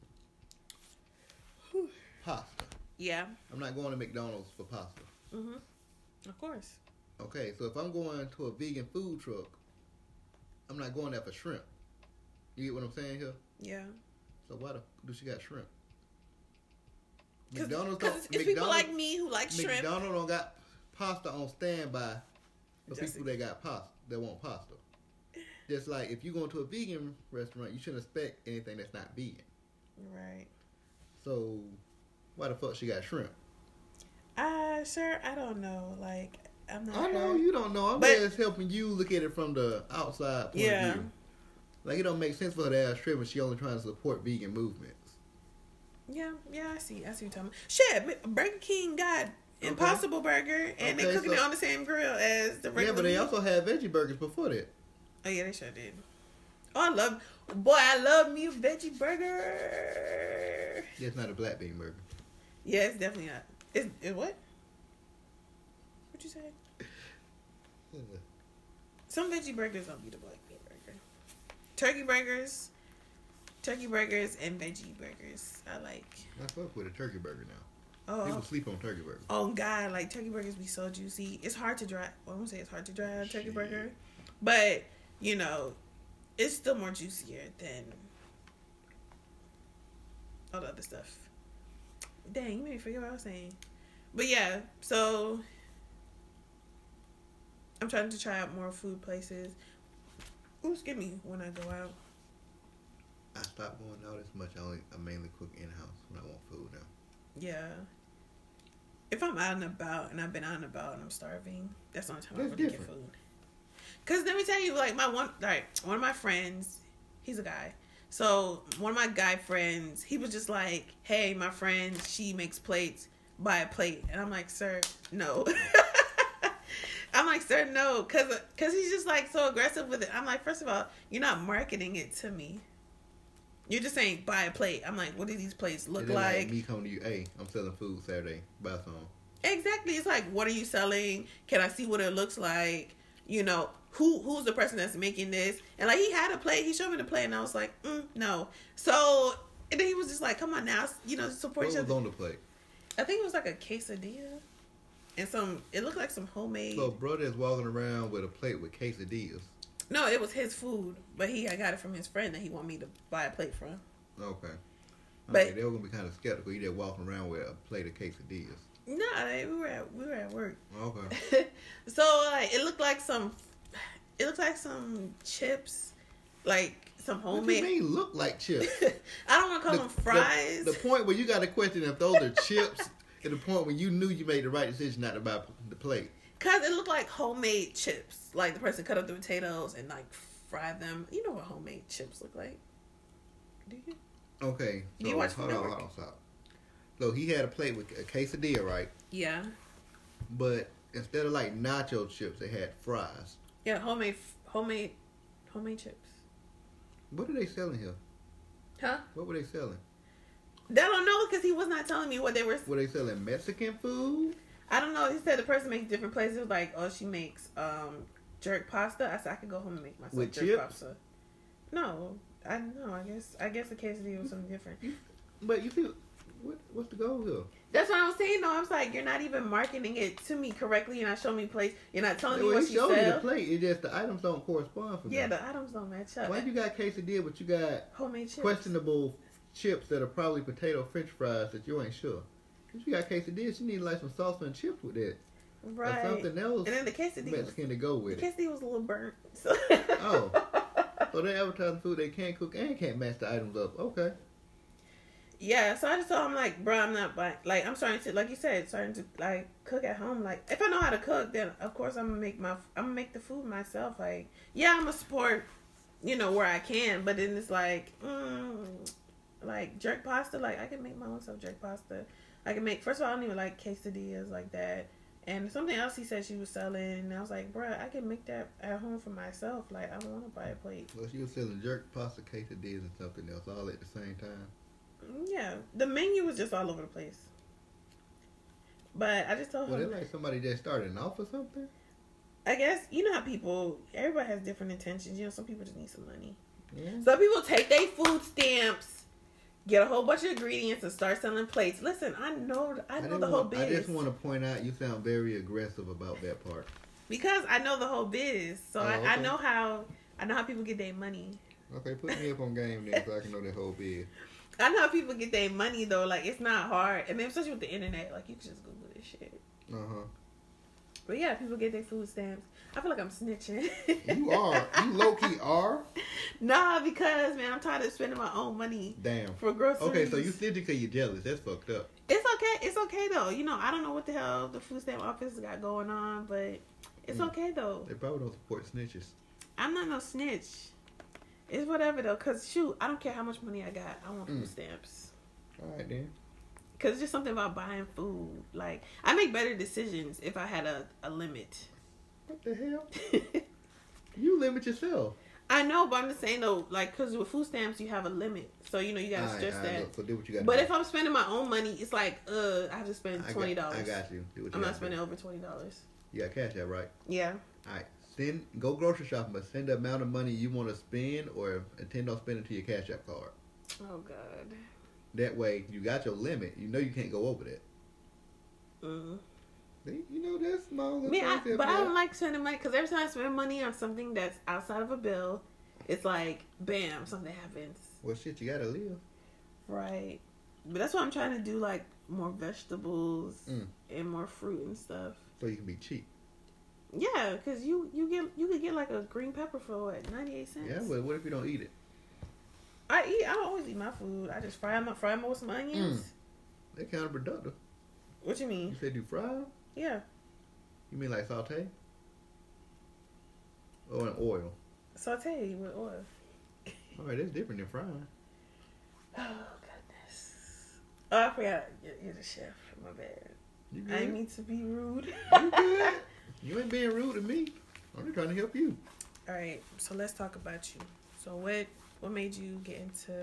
pasta, yeah, I'm not going to McDonald's for pasta. Mhm. Of course. Okay, so if I'm going to a vegan food truck, I'm not going there for shrimp. You get what I'm saying here? Yeah. So why the do she got shrimp? Cause, McDonald's cause it's, it's people like me who like shrimp. McDonald's don't got pasta on standby for Just people that got pasta that want pasta. Just like if you go into a vegan restaurant, you shouldn't expect anything that's not vegan. Right. So why the fuck she got shrimp? Uh, sir, I don't know. Like, I'm not. I her. know you don't know. I'm but, just helping you look at it from the outside point yeah. of view. Like, it don't make sense for her to have shrimp and she only trying to support vegan movements. Yeah, yeah, I see. I see what you're talking about. Shit, Burger King got okay. Impossible Burger, and okay, they cooking so, it on the same grill as the regular. Yeah, but they meat. also had veggie burgers before that. Oh yeah, they sure did. Oh, I love, boy, I love me a veggie burger. Yeah, it's not a black bean burger. Yeah, it's definitely not. It's, it's what? What you say? Some veggie burgers don't be the black bean burger. Turkey burgers, turkey burgers, and veggie burgers. I like. I fuck with a turkey burger now. Oh, people sleep on turkey burgers. Oh God, like turkey burgers be so juicy. It's hard to dry. Well, I won't say it's hard to dry a turkey burger, but you know, it's still more juicier than all the other stuff. Dang, you made me forget what I was saying. But yeah, so I'm trying to try out more food places. Ooh, excuse me, when I go out. I stopped going out as much. I only I mainly cook in house when I want food now. Yeah. If I'm out and about and I've been out and about and I'm starving, that's the only time that's I really different. get food. Cause let me tell you, like my one, like one of my friends, he's a guy. So one of my guy friends, he was just like, "Hey, my friend, she makes plates. Buy a plate." And I'm like, "Sir, no." I'm like, "Sir, no," cause cause he's just like so aggressive with it. I'm like, first of all, you're not marketing it to me. You're just saying buy a plate. I'm like, what do these plates look like? like? Me coming to you, hey, I'm selling food Saturday. Buy some. Exactly. It's like, what are you selling? Can I see what it looks like? you know, who who's the person that's making this? And like he had a plate, he showed me the plate, and I was like, mm, no. So and then he was just like, come on now, you know, support What each was other. on the plate? I think it was like a quesadilla, and some. It looked like some homemade. So brother is walking around with a plate with quesadillas. No, it was his food, but he I got it from his friend that he wanted me to buy a plate from. Okay. But- Okay, they were gonna be kind of skeptical. You just walking around with a plate of quesadillas. No, we were at, we were at work. Okay. So like it looked like some, it looked like some chips, like some What homemade. you mean look like chips? I don't want to call The- them fries. The, the point where you got to question if those are chips, at the point when you knew you made the right decision not to buy the plate. Cause it looked like homemade chips. Like the person cut up the potatoes and like fry them. You know what homemade chips look like? Do you? Okay. Do So you watch hold Food on, Network? hold on, stop. So he had a plate with a quesadilla, right? Yeah. But instead of like nacho chips, they had fries. Yeah, homemade, homemade, homemade chips. What are they selling here? Huh? What were they selling? I don't know because he was not telling me what they were. Were they selling Mexican food? I don't know. He said the person makes different places. It was like, oh, she makes um jerk pasta. I said I could go home and make myself With jerk chips? pasta. No, I don't know. I guess I guess the quesadilla was something different. But you feel what? What's the goal here? That's what I was saying. though. I was like, you're not even marketing it to me correctly. You're not showing me place. You're not telling me Well, what he you showed you the sell. plate. It's just the items don't correspond for Yeah, them. the items don't match up. Why you got quesadilla, but you got Homemade chips. questionable chips that are probably potato French fries that you ain't sure? If you got quesadillas, you need like some salsa and chips with it, Right. or something else And then the quesadilla. Mexican to go with The it. quesadilla was a little burnt. So. Oh. So they advertising food they can't cook and can't match the items up. Okay. Yeah, so I just told him like, bro, I'm not buying. Like, I'm starting to, like you said, starting to like cook at home. Like, if I know how to cook, then of course I'm gonna make my, I'm gonna make the food myself. Like, yeah, I'm gonna support, you know, where I can. But then it's like, mm, like jerk pasta. Like, I can make my own self jerk pasta. I can make. First of all, I don't even like quesadillas like that. And something else he said she was selling, and I was like, bro, I can make that at home for myself. Like, I don't want to buy a plate. Well, she was selling jerk pasta, quesadillas, and something else all at the same time. Yeah, the menu was just all over the place. But I just told Well, him, they're like somebody just starting off or something. I guess, you know how people, everybody has different intentions. You know, some people just need some money. Yeah. Some people take their food stamps, get a whole bunch of ingredients, and start selling plates. Listen, I know, I know didn't the whole want- biz. I just want to point out you sound very aggressive about that part. Because I know the whole biz. So Oh, I, I okay. know how, I know how people get their money. Okay, put me up on game then so I can know that whole bid. I know how people get their money, though. Like, it's not hard. And then especially with the internet, like, you can just Google this shit. Uh huh. But yeah, people get their food stamps. I feel like I'm snitching. You are. You low key are. Nah, because man, I'm tired of spending my own money Damn. for groceries. Okay, so you snitching because you're jealous. That's fucked up. It's okay. It's okay though. You know, I don't know what the hell the food stamp office got going on, but it's Mm. okay though. They probably don't support snitches. I'm not no snitch. It's whatever though, cause shoot, I don't care how much money I got. I want food Mm. stamps. All right then. Cause it's just something about buying food. Like I make better decisions if I had a, a limit. What the hell? You limit yourself. I know, but I'm just saying though, like, cause with food stamps you have a limit, so you know you gotta All right, stress all right, that. look, so do what you got. But if I'm spending my own money, it's like, uh, I have to spend twenty dollars. I got you. Do what you I'm gotta not spending do. over twenty dollars. You got cash out, right? Yeah. All right. Send go grocery shopping, but send the amount of money you want to spend, or intend on spending to your cash app card. Oh God. That way, you got your limit. You know you can't go over that. Mm. See, you know that's small. I mean, I, but I don't like spending money because every time I spend money on something that's outside of a bill, it's like, bam, something happens. Well, shit, you gotta live. Right. But that's what I'm trying to do, like more vegetables Mm. and more fruit and stuff. So you can be cheap. Yeah, because you you get you could get like a green pepper for what ninety-eight cents. Yeah, but what if you don't eat it? I eat. I always eat my food. I just fry them, fry them with some onions. They're counterproductive. What you You mean? said you fry them? Yeah, You mean like saute? Or in oil? saute with oil. All right, that's different than frying. Oh goodness. Oh, I forgot. You're, you're the chef. My bad. You I good? didn't mean to be rude. You good? You ain't being rude to me. I'm just trying to help you. All right, so let's talk about you. So what what made you get into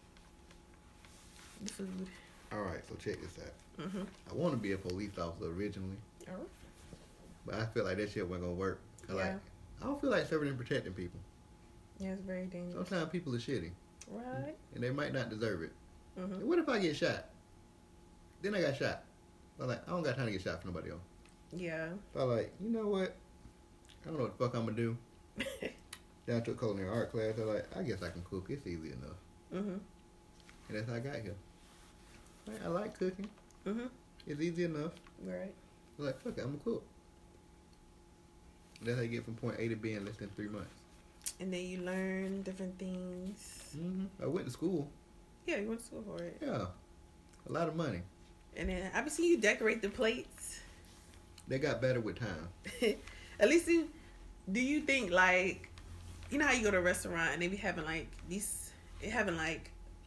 the food? All right, so check this out. Mm-hmm. I want to be a police officer originally, Oh. but I feel like that shit wasn't gonna work. 'Cause, Yeah. Like I don't feel like serving and protecting people. Yeah, it's very dangerous. Sometimes people are shitty. Right. And they might not deserve it. Mm-hmm. And what if I get shot? Then I got shot. I'm like, I don't got time to get shot for nobody else. Yeah. So I'm like, you know what? I don't know what the fuck I'm gonna do. Then I took culinary art class. I'm like, I guess I can cook. It's easy enough. Mm-hmm. And that's how I got here. Like, I like cooking. Mm-hmm. It's easy enough. Right. I'm like, fuck it, I'm a cook. That's how you get from point A to B in less than three months. And then you learn different things. Mm-hmm. I went to school. Yeah, you went to school for it. Yeah. A lot of money. And then I've seen you decorate the plates. They got better with time. At least you, do you think like, you know how you go to a restaurant and they be having like these, they having like,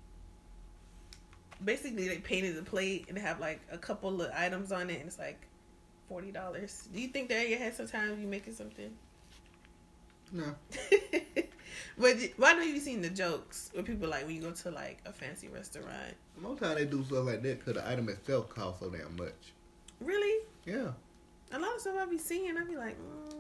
basically they painted the plate and they have like a couple of items on it and it's like forty dollars. Do you think that in your head sometimes you making something? No. But why don't you seen the jokes where people like when you go to like a fancy restaurant? Most time they do stuff like that because the item itself costs so damn much. Really? Yeah. A lot of stuff I be seeing, I be like, mm.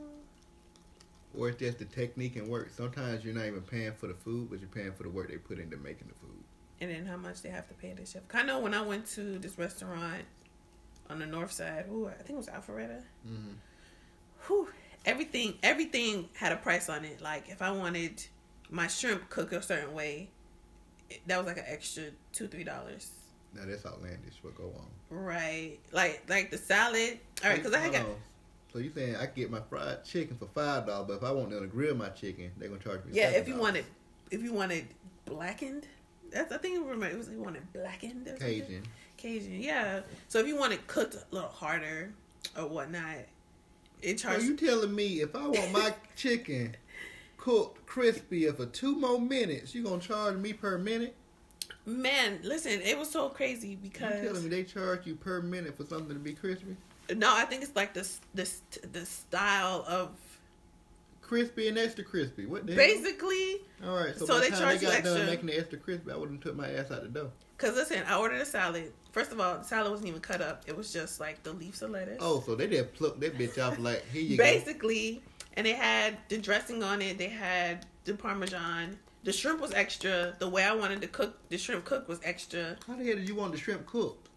Or it's just the technique and work. Sometimes you're not even paying for the food, but you're paying for the work they put into making the food. And then how much they have to pay the chef. I know when I went to this restaurant on the north side, ooh, I think it was Alpharetta. Mm-hmm. Whew, everything, everything had a price on it. Like if I wanted my shrimp cooked a certain way, that was like an extra two, three dollars. Now that's outlandish. What go on? Right, like like the salad. All right, because I had got. So you saying I could get my fried chicken for five dollars, but if I want them to grill my chicken, they're gonna charge me. Yeah, seven dollars. if you wanted, if you wanted blackened, that's I think remember it was you wanted blackened. Or Cajun. something? Cajun, yeah. So if you want it cooked a little harder or whatnot, it charges. So you telling me if I want my chicken cooked crispy for two more minutes, you gonna charge me per minute? Man, listen, it was so crazy because You telling me they charge you per minute for something to be crispy? No, I think it's like the the the style of crispy and extra crispy. What the basically. Hell? All right, so, So by they the time charge they you got extra. done making the extra crispy, I wouldn't took my ass out the door. Cause listen, I ordered a salad. First of all, the salad wasn't even cut up. It was just like the leaves of lettuce. Oh, so they did pluck that bitch off like here you basically, go. And they had the dressing on it. They had the Parmesan. The shrimp was extra. The way I wanted to cook the shrimp cooked was extra. How the hell did you want the shrimp cooked?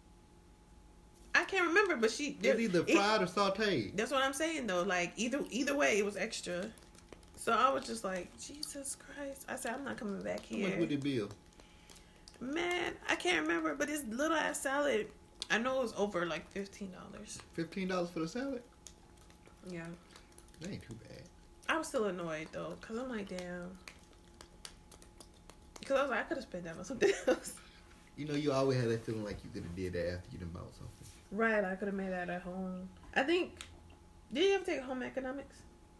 I can't remember, but she It's either fried it, or sauteed. That's what I'm saying though. Like either either way, it was extra. So I was just like, Jesus Christ! I said, I'm not coming back here. How much would it bill? Man, I can't remember, but this little ass salad, I know it was over like fifteen dollars. Fifteen dollars for the salad? Yeah. That ain't too bad. I was still annoyed though, cause I'm like, damn. Cause I was like, I could have spent that on something else. You know, you always have that feeling like you could have did that after you done bought something. Right, I could have made that at home. I think. Did you ever take home economics?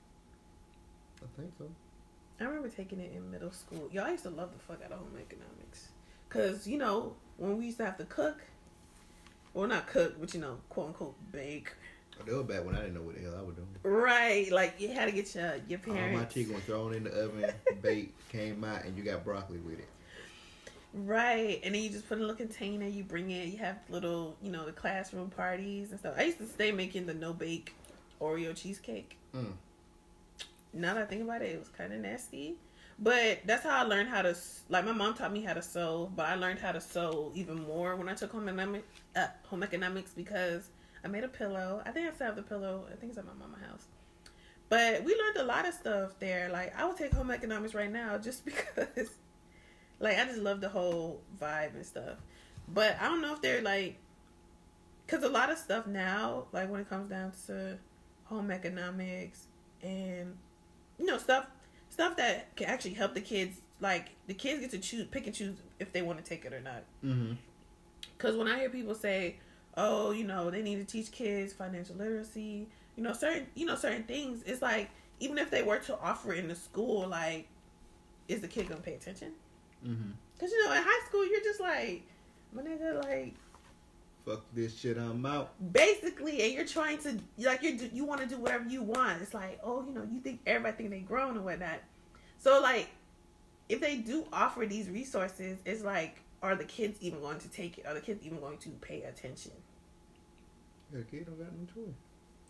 I think so. I remember taking it in middle school. Y'all used to love the fuck out of home economics. Cause you know when we used to have to cook, well not cook, but you know quote unquote bake. Oh, that was back when I didn't know what the hell I was doing. Right, like you had to get your your parents. All my chicken was thrown in the oven, baked, came out, and you got broccoli with it. Right, and then you just put in a little container. You bring it. You have little, you know, the classroom parties and stuff. I used to stay making the no bake Oreo cheesecake. Mm. Now that I think about it, it was kind of nasty. But that's how I learned how to, like, my mom taught me how to sew, but I learned how to sew even more when I took home economics, uh, home economics because I made a pillow. I think I still have the pillow. I think it's at my mama's house. But we learned a lot of stuff there. Like, I would take home economics right now just because, like, I just love the whole vibe and stuff. But I don't know if they're, like, because a lot of stuff now, like, when it comes down to home economics and, you know, stuff, stuff that can actually help the kids, like, the kids get to choose, pick and choose if they want to take it or not. Mm-hmm. Because when I hear people say, oh, you know, they need to teach kids financial literacy, you know, certain, you know, certain things, it's like, even if they were to offer it in the school, like, is the kid going to pay attention? Mm-hmm. Because, you know, in high school, you're just like, my nigga, like, fuck this shit, I'm out. basically, and you're trying to, like, you you want to do whatever you want. It's like, oh, you know, you think everybody think they grown and whatnot. So, like, if they do offer these resources, it's like, are the kids even going to take it? Are the kids even going to pay attention? Yeah, kid don't got no choice.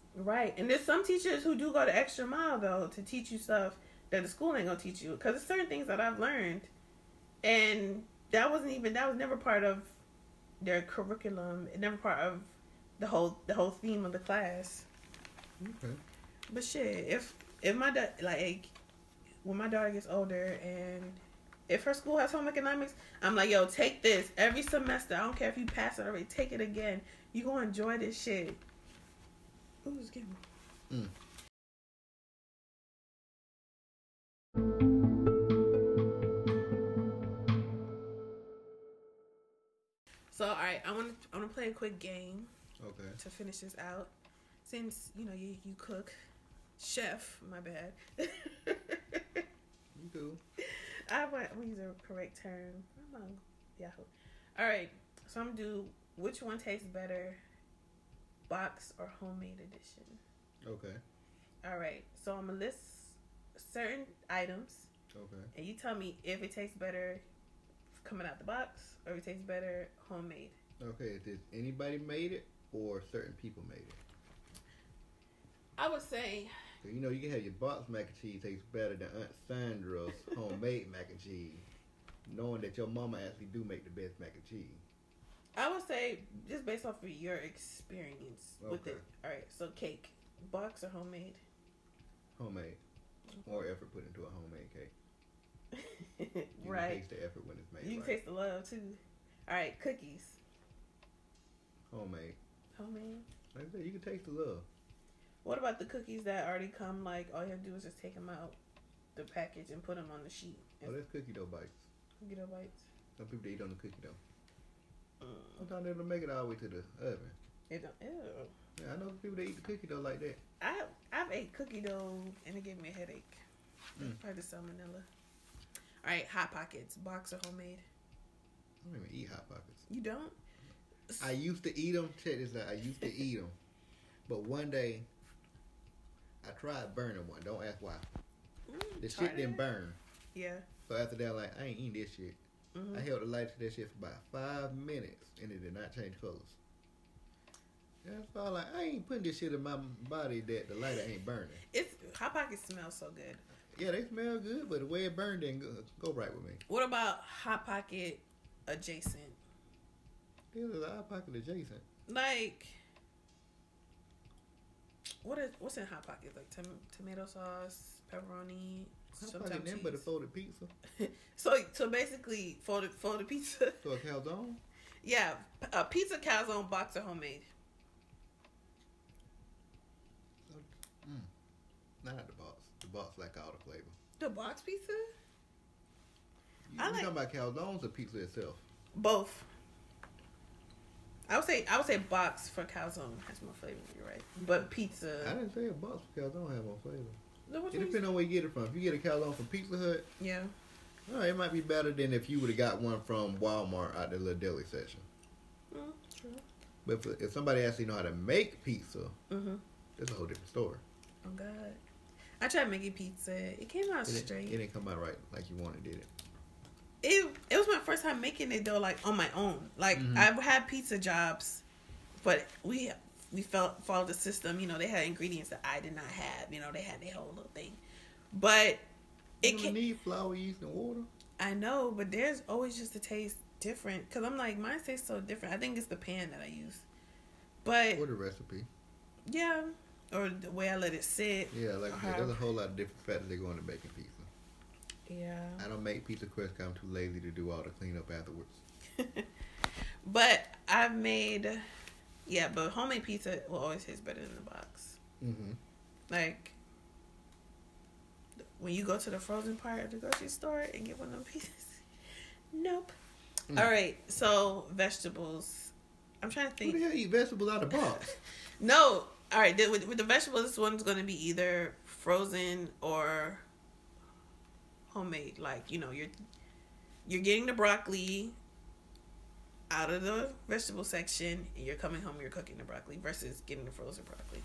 Right. And there's some teachers who do go the extra mile, though, to teach you stuff that the school ain't going to teach you. Because there's certain things that I've learned, and that wasn't even, that was never part of their curriculum. It never part of the whole the whole theme of the class. Okay. But shit, if, if my, da- like, when my daughter gets older and if her school has home economics, I'm like, yo, take this every semester. I don't care if you pass it already. Take it again. You gonna enjoy this shit. Ooh, it's getting... Mm. So, all right, I want to I want to play a quick game. Okay. To finish this out, since you know you you cook, chef. My bad. You do. I want to use a correct term. I'm on Yahoo. All right, so I'm gonna do which one tastes better, box or homemade edition. Okay. All right, so I'm gonna list certain items. Okay. And you tell me if it tastes better coming out the box or if it tastes better homemade. Okay, is this anybody made it or certain people made it? I would say. You know, you can have your box mac and cheese tastes better than Aunt Sandra's homemade mac and cheese, knowing that your mama actually do make the best mac and cheese. I would say just based off of your experience okay. with it. All right, so cake, box or homemade? Homemade. More effort put into a homemade cake. You Right. can taste the effort when it's made. You right. can taste the love too. All right, cookies. Homemade. Homemade. Like I said, you can taste the love. What about the cookies that already come, like, all you have to do is just take them out the package and put them on the sheet? Oh, that's cookie dough bites. Cookie dough bites? Some people eat on the cookie dough. Mm. Sometimes they don't make it all the way to the oven. It don't, ew. Yeah, I know people that eat the cookie dough like that. I, I've ate cookie dough, and it gave me a headache. Mm. Probably the salmonella. All right, Hot Pockets, box or homemade? I don't even eat Hot Pockets. You don't? I used to eat them. Check this out. I used to eat them. But one day, I tried burning one. Don't ask why. Mm, the shit didn't burn. Yeah. So after that, like, I ain't eating this shit. Mm-hmm. I held the light to that shit for about five minutes, and it did not change colors. Yeah, so I was like, I ain't putting this shit in my body that the lighter ain't burning. It's Hot Pockets smell so good. Yeah, they smell good, but the way it burned didn't go, go right with me. What about Hot Pocket adjacent? It was Hot Pocket adjacent. Like, what is what's in Hot Pockets? Like tom- tomato sauce, pepperoni, Hot Pocket then, but a folded pizza. so, so basically, folded folded pizza. So a calzone? Yeah, a pizza calzone, box or homemade. Mm. Not the box. The box like all the flavor. The box pizza? You, I you like talking about calzones or pizza itself? Both. I would say I would say box for calzone has more flavor. You're right, but pizza. I didn't say a box for calzone have more flavor. No, it depends on where you get it from. If you get a calzone from Pizza Hut, yeah, all right, it might be better than if you would have got one from Walmart out the little deli section. Mm, true. But if, if somebody actually know how to make pizza, mm-hmm. that's a whole different story. Oh God, I tried making pizza. It came out it straight. It didn't come out right like you wanted, did it? It it was my first time making it though, like on my own. Like mm-hmm. I've had pizza jobs, but we we felt followed the system. You know, they had ingredients that I did not have. You know, they had their whole little thing. But you it don't can need flour, yeast, and water. I know, but there's always just a taste different. Cause I'm like, mine tastes so different. I think it's the pan that I use. But or the recipe. Yeah, or the way I let it sit. Yeah, like I said, there's a whole lot of different factors that go into making pizza. Yeah. I don't make pizza crust because I'm too lazy to do all the cleanup afterwards. But I've made, yeah, but homemade pizza will always taste better than the box. Mm-hmm. Like, when you go to the frozen part of the grocery store and get one of them pieces. Nope. Mm. All right, so vegetables. I'm trying to think. Who the hell eat vegetables out of the box? No. All right, with, with the vegetables, this one's going to be either frozen or homemade. Like, you know, you're you're getting the broccoli out of the vegetable section and you're coming home, you're cooking the broccoli versus getting the frozen broccoli.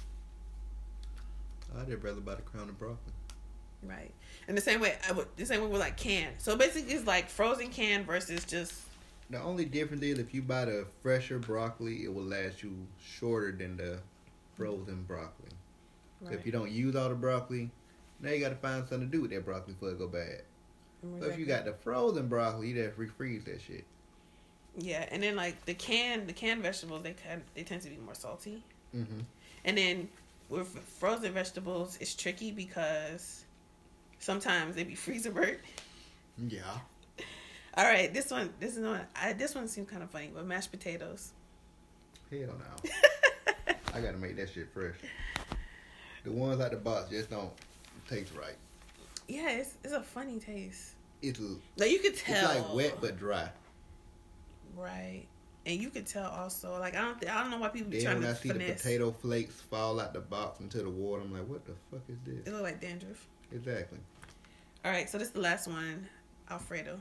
I'd just rather buy the crown of broccoli. Right. And the same way I would the same way with like canned. So basically it's like frozen canned versus just the only difference is if you buy the fresher broccoli, it will last you shorter than the frozen broccoli. So Right. if you don't use all the broccoli, now you got to find something to do with that broccoli before it go bad. Exactly. So if you got the frozen broccoli, you just refreeze that shit. Yeah, and then like the canned the canned vegetables, they can they tend to be more salty. Mm-hmm. And then with frozen vegetables, it's tricky because sometimes they be freezer burnt. Yeah. All right, this one, this is one. I, this one seems kind of funny, but mashed potatoes. Hell no. I gotta make that shit fresh. The ones out the box just don't taste right. Yeah, it's it's a funny taste. It's Like you could tell. It's like wet but dry. Right, and you could tell also. Like I don't, th- I don't know why people be Then trying when to I see finesse. the potato flakes fall out the box into the water, I'm like, what the fuck is It this? look like dandruff. Exactly. All right, so this is the last one, Alfredo.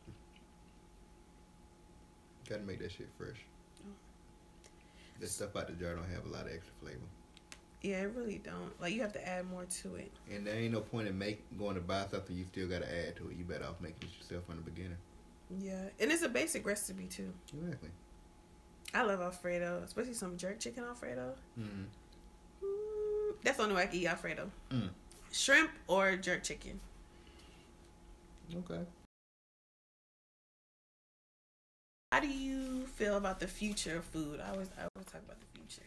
Gotta make that shit fresh. Oh. The stuff out the jar don't have a lot of extra flavor. Yeah, it really don't. Like you have to add more to it. And there ain't no point in make going to buy something you still gotta add to it. You better off making it yourself from the beginning. Yeah, and it's a basic recipe too. Exactly. I love Alfredo, especially some jerk chicken Alfredo. Mm-hmm. Mm, that's the only way I can eat Alfredo. Mm. Shrimp or jerk chicken. Okay. How do you feel about the future of food? I always I always talk about the future.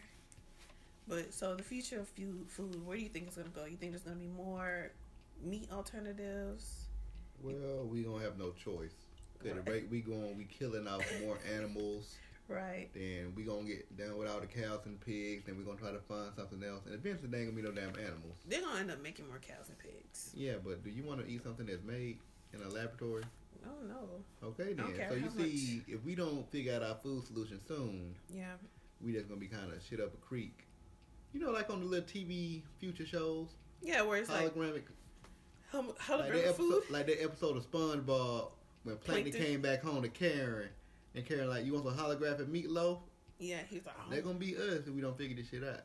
But so the future of food, food, where do you think it's gonna go? You think there's gonna be more meat alternatives? Well, we don't have no choice. At the rate we going, we killing off more animals. Right. Then we gonna get down with all the cows and pigs. Then we gonna try to find something else. And eventually, there ain't gonna be no damn animals. They're gonna end up making more cows and pigs. Yeah, but do you want to eat something that's made in a laboratory? Oh no. Okay, then. care So you how see, if we don't figure out our food solution soon, Yeah. we just gonna be kind of shit up a creek. You know, like on the little T V future shows, Yeah, where it's like hologramic, hol- like holographic that food. episode, like that episode of SpongeBob when Plankton, Plankton. came back home to Karen, and Karen like, you want some holographic meatloaf? Yeah, he's like, oh. They're gonna be us if we don't figure this shit out.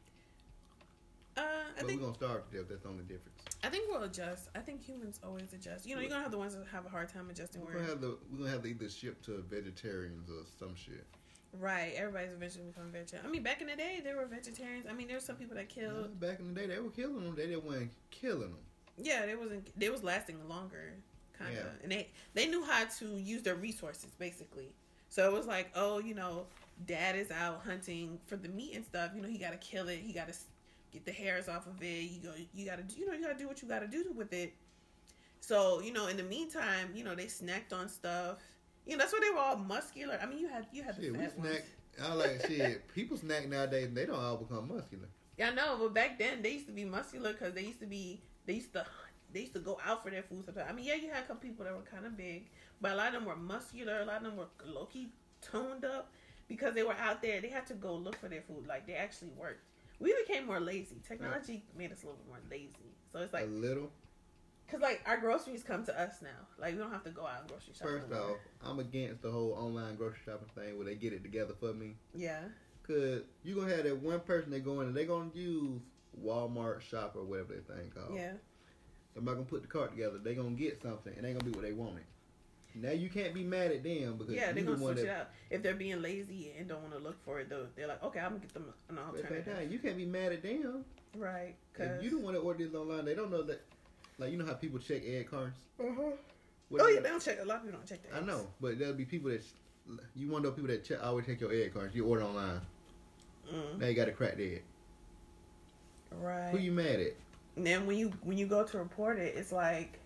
Uh, I But think we're gonna starve to death. That's the only difference. I think we'll adjust. I think humans always adjust. You know, you're gonna have the ones that have a hard time adjusting. We're Where gonna have the we're gonna have to either ship to vegetarians or some shit. right, everybody's eventually becoming vegetarian. I mean, back in the day, there were vegetarians. I mean, there's some people that Yeah, killed. back in the day, they were killing them. They didn't want killing them. Yeah, they wasn't. They was lasting longer, kind of, Yeah. and they they knew how to use their resources basically. So it was like, oh, you know, dad is out hunting for the meat and stuff. You know, he got to kill it. He got to get the hairs off of it. You go, you got to, you know, you got to do what you got to do with it. So you know, in the meantime, you know, they snacked on stuff. You know, that's why they were all muscular. I mean, you had you had the Shit, we fat ones. snack. I like shit. People snack nowadays, and they don't all become muscular. Yeah, I know, but back then they used to be muscular because they used to be they used to they used to go out for their food sometimes. I mean, yeah, you had a couple people that were kind of big, but a lot of them were muscular. A lot of them were low key toned up because they were out there. They had to go look for their food. Like they actually worked. We became more lazy. Technology made us a little bit more lazy. So it's like a little. Cause like our groceries come to us now. Like we don't have to go out and grocery shop. First anymore. off, I'm against the whole online grocery shopping thing where they get it together for me. Yeah. Cause you gonna have that one person they go in and they gonna use Walmart shop or whatever that thing called. Yeah. Somebody gonna put the cart together. They gonna get something and they gonna be what they wanted. Now you can't be mad at them because Yeah, they're you the gonna one switch that, it out. If they're being lazy and don't want to look for it, though, they're like, okay, I'm gonna get them an At the same alternative. time, you can't be mad at them. Right. Cause If you don't want to order this online, they don't know that. Like, you know how people check egg cartons? Uh-huh. What Oh is yeah, it? they don't check. A lot of people don't check that. I know, but there'll be people that you want to know people that check, always check your egg cards. You order online. Mm. Now you got to crack the egg. Right. Who you mad at? And then when you when you go to report it, it's like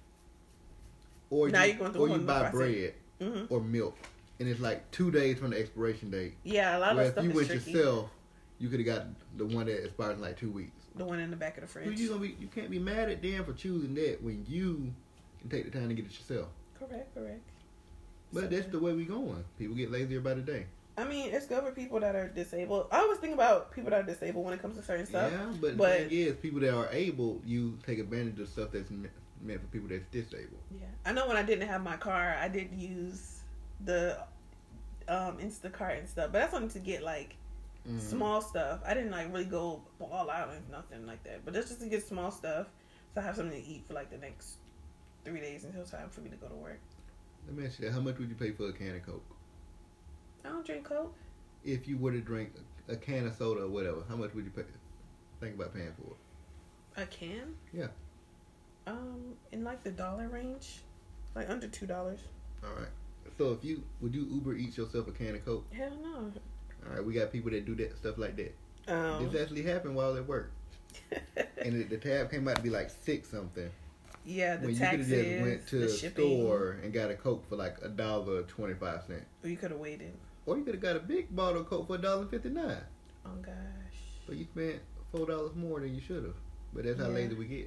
Or Now you, you're going through or a you whole buy process. bread mhm. or milk, and it's like two days from the expiration date. Yeah, a lot of Where that if stuff you is went tricky. yourself, you could have got the one that expires in like two weeks. The one in the back of the So fridge. you gonna be, you can't be mad at them for choosing that when you can take the time to get it yourself. Correct, correct. But So, that's the way we going. People get lazier by the day. I mean, it's good for people that are disabled. I always think about people that are disabled when it comes to certain stuff. Yeah, but, but- the thing is, people that are able, you take advantage of stuff that's me- meant for people that's disabled. Yeah, I know when I didn't have my car, I did use the um, Instacart and stuff, but that's only to get like Mhm. small stuff. I didn't like really go all out and nothing like that, but that's just to get small stuff, so I have something to eat for like the next three days until time for me to go to work. Let me ask you, how much would you pay for a can of Coke? I don't drink Coke. if you were to drink a can of soda or whatever, how much would you pay, think about paying for it? A can? Yeah. Um, in like the dollar range, like under two dollars. All right. So if you would you Uber Eats yourself a can of Coke? Hell no. All right, we got people that do that stuff like that. Um, This actually happened while at work, and the, the tab came out to be like six something. Yeah, the when taxes, you could have just went to the the shipping. store and got a Coke for like a dollar twenty five cent, Or you could have waited. or you could have got a big bottle of Coke for a dollar fifty nine. Oh gosh. But you spent four dollars more than you should have. But that's how Yeah. lazy we get.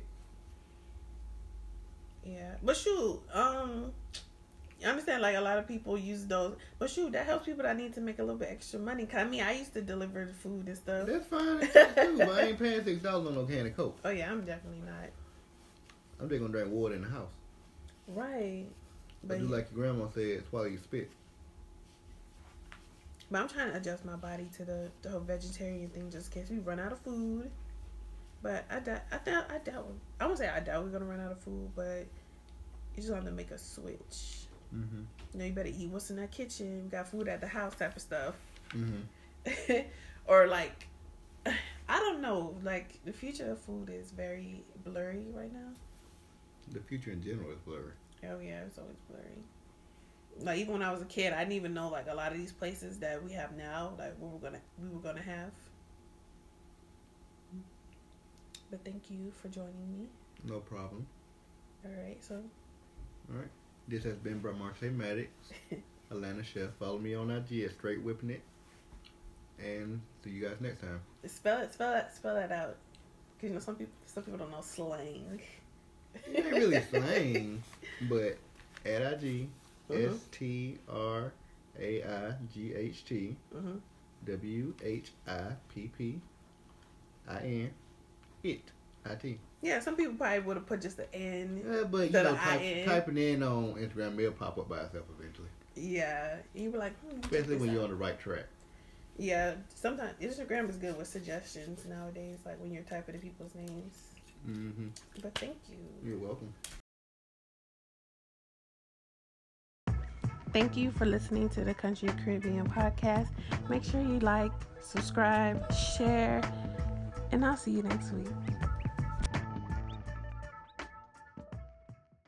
Yeah, but shoot, um, I understand like a lot of people use those, but shoot, that helps people that need to make a little bit extra money. Cause I mean, I used to deliver the food and stuff. That's fine, that's too, but I ain't paying six dollars on no can of Coke. Oh yeah, I'm definitely not. I'm just gonna drink water in the house. Right, But but do like your grandma said, swallow your spit. but I'm trying to adjust my body to the the whole vegetarian thing, just in case we run out of food. But I doubt, I doubt, I doubt. I won't say I doubt we're gonna run out of food, but you just have to make a switch. Mm-hmm. You know, you better eat what's in that kitchen. We got food at the house, type of stuff. Mm-hmm. Or like, I don't know. Like the future of food is very blurry right now. The future in general is blurry. Oh yeah, it's always blurry. Like even when I was a kid, I didn't even know like a lot of these places that we have now, like what we're gonna we were gonna have. But thank you for joining me. No problem. All right, so. All right. This has been Brett Marseille Maddox, Atlanta Chef. Follow me on I G at Straight Whipping It. And see you guys next time. Spell it, spell it, spell that out. Cause you know some people, some people don't know slang. It ain't really slang, but at I G, Mhm. S T R A I G H T, Mhm. W H I P P I N, it, I T. Yeah, some people probably would have put just the N. Yeah, but you Instead know, of type, I N. typing in on Instagram, it'll pop up by itself eventually. Yeah, and you be like, hmm, check Especially this when you're out. on the right track. Yeah, sometimes Instagram is good with suggestions nowadays, like when you're typing in people's names. Mm-hmm. But thank you. You're welcome. Thank you for listening to the Country Caribbean podcast. Make sure you like, subscribe, share, and I'll see you next week.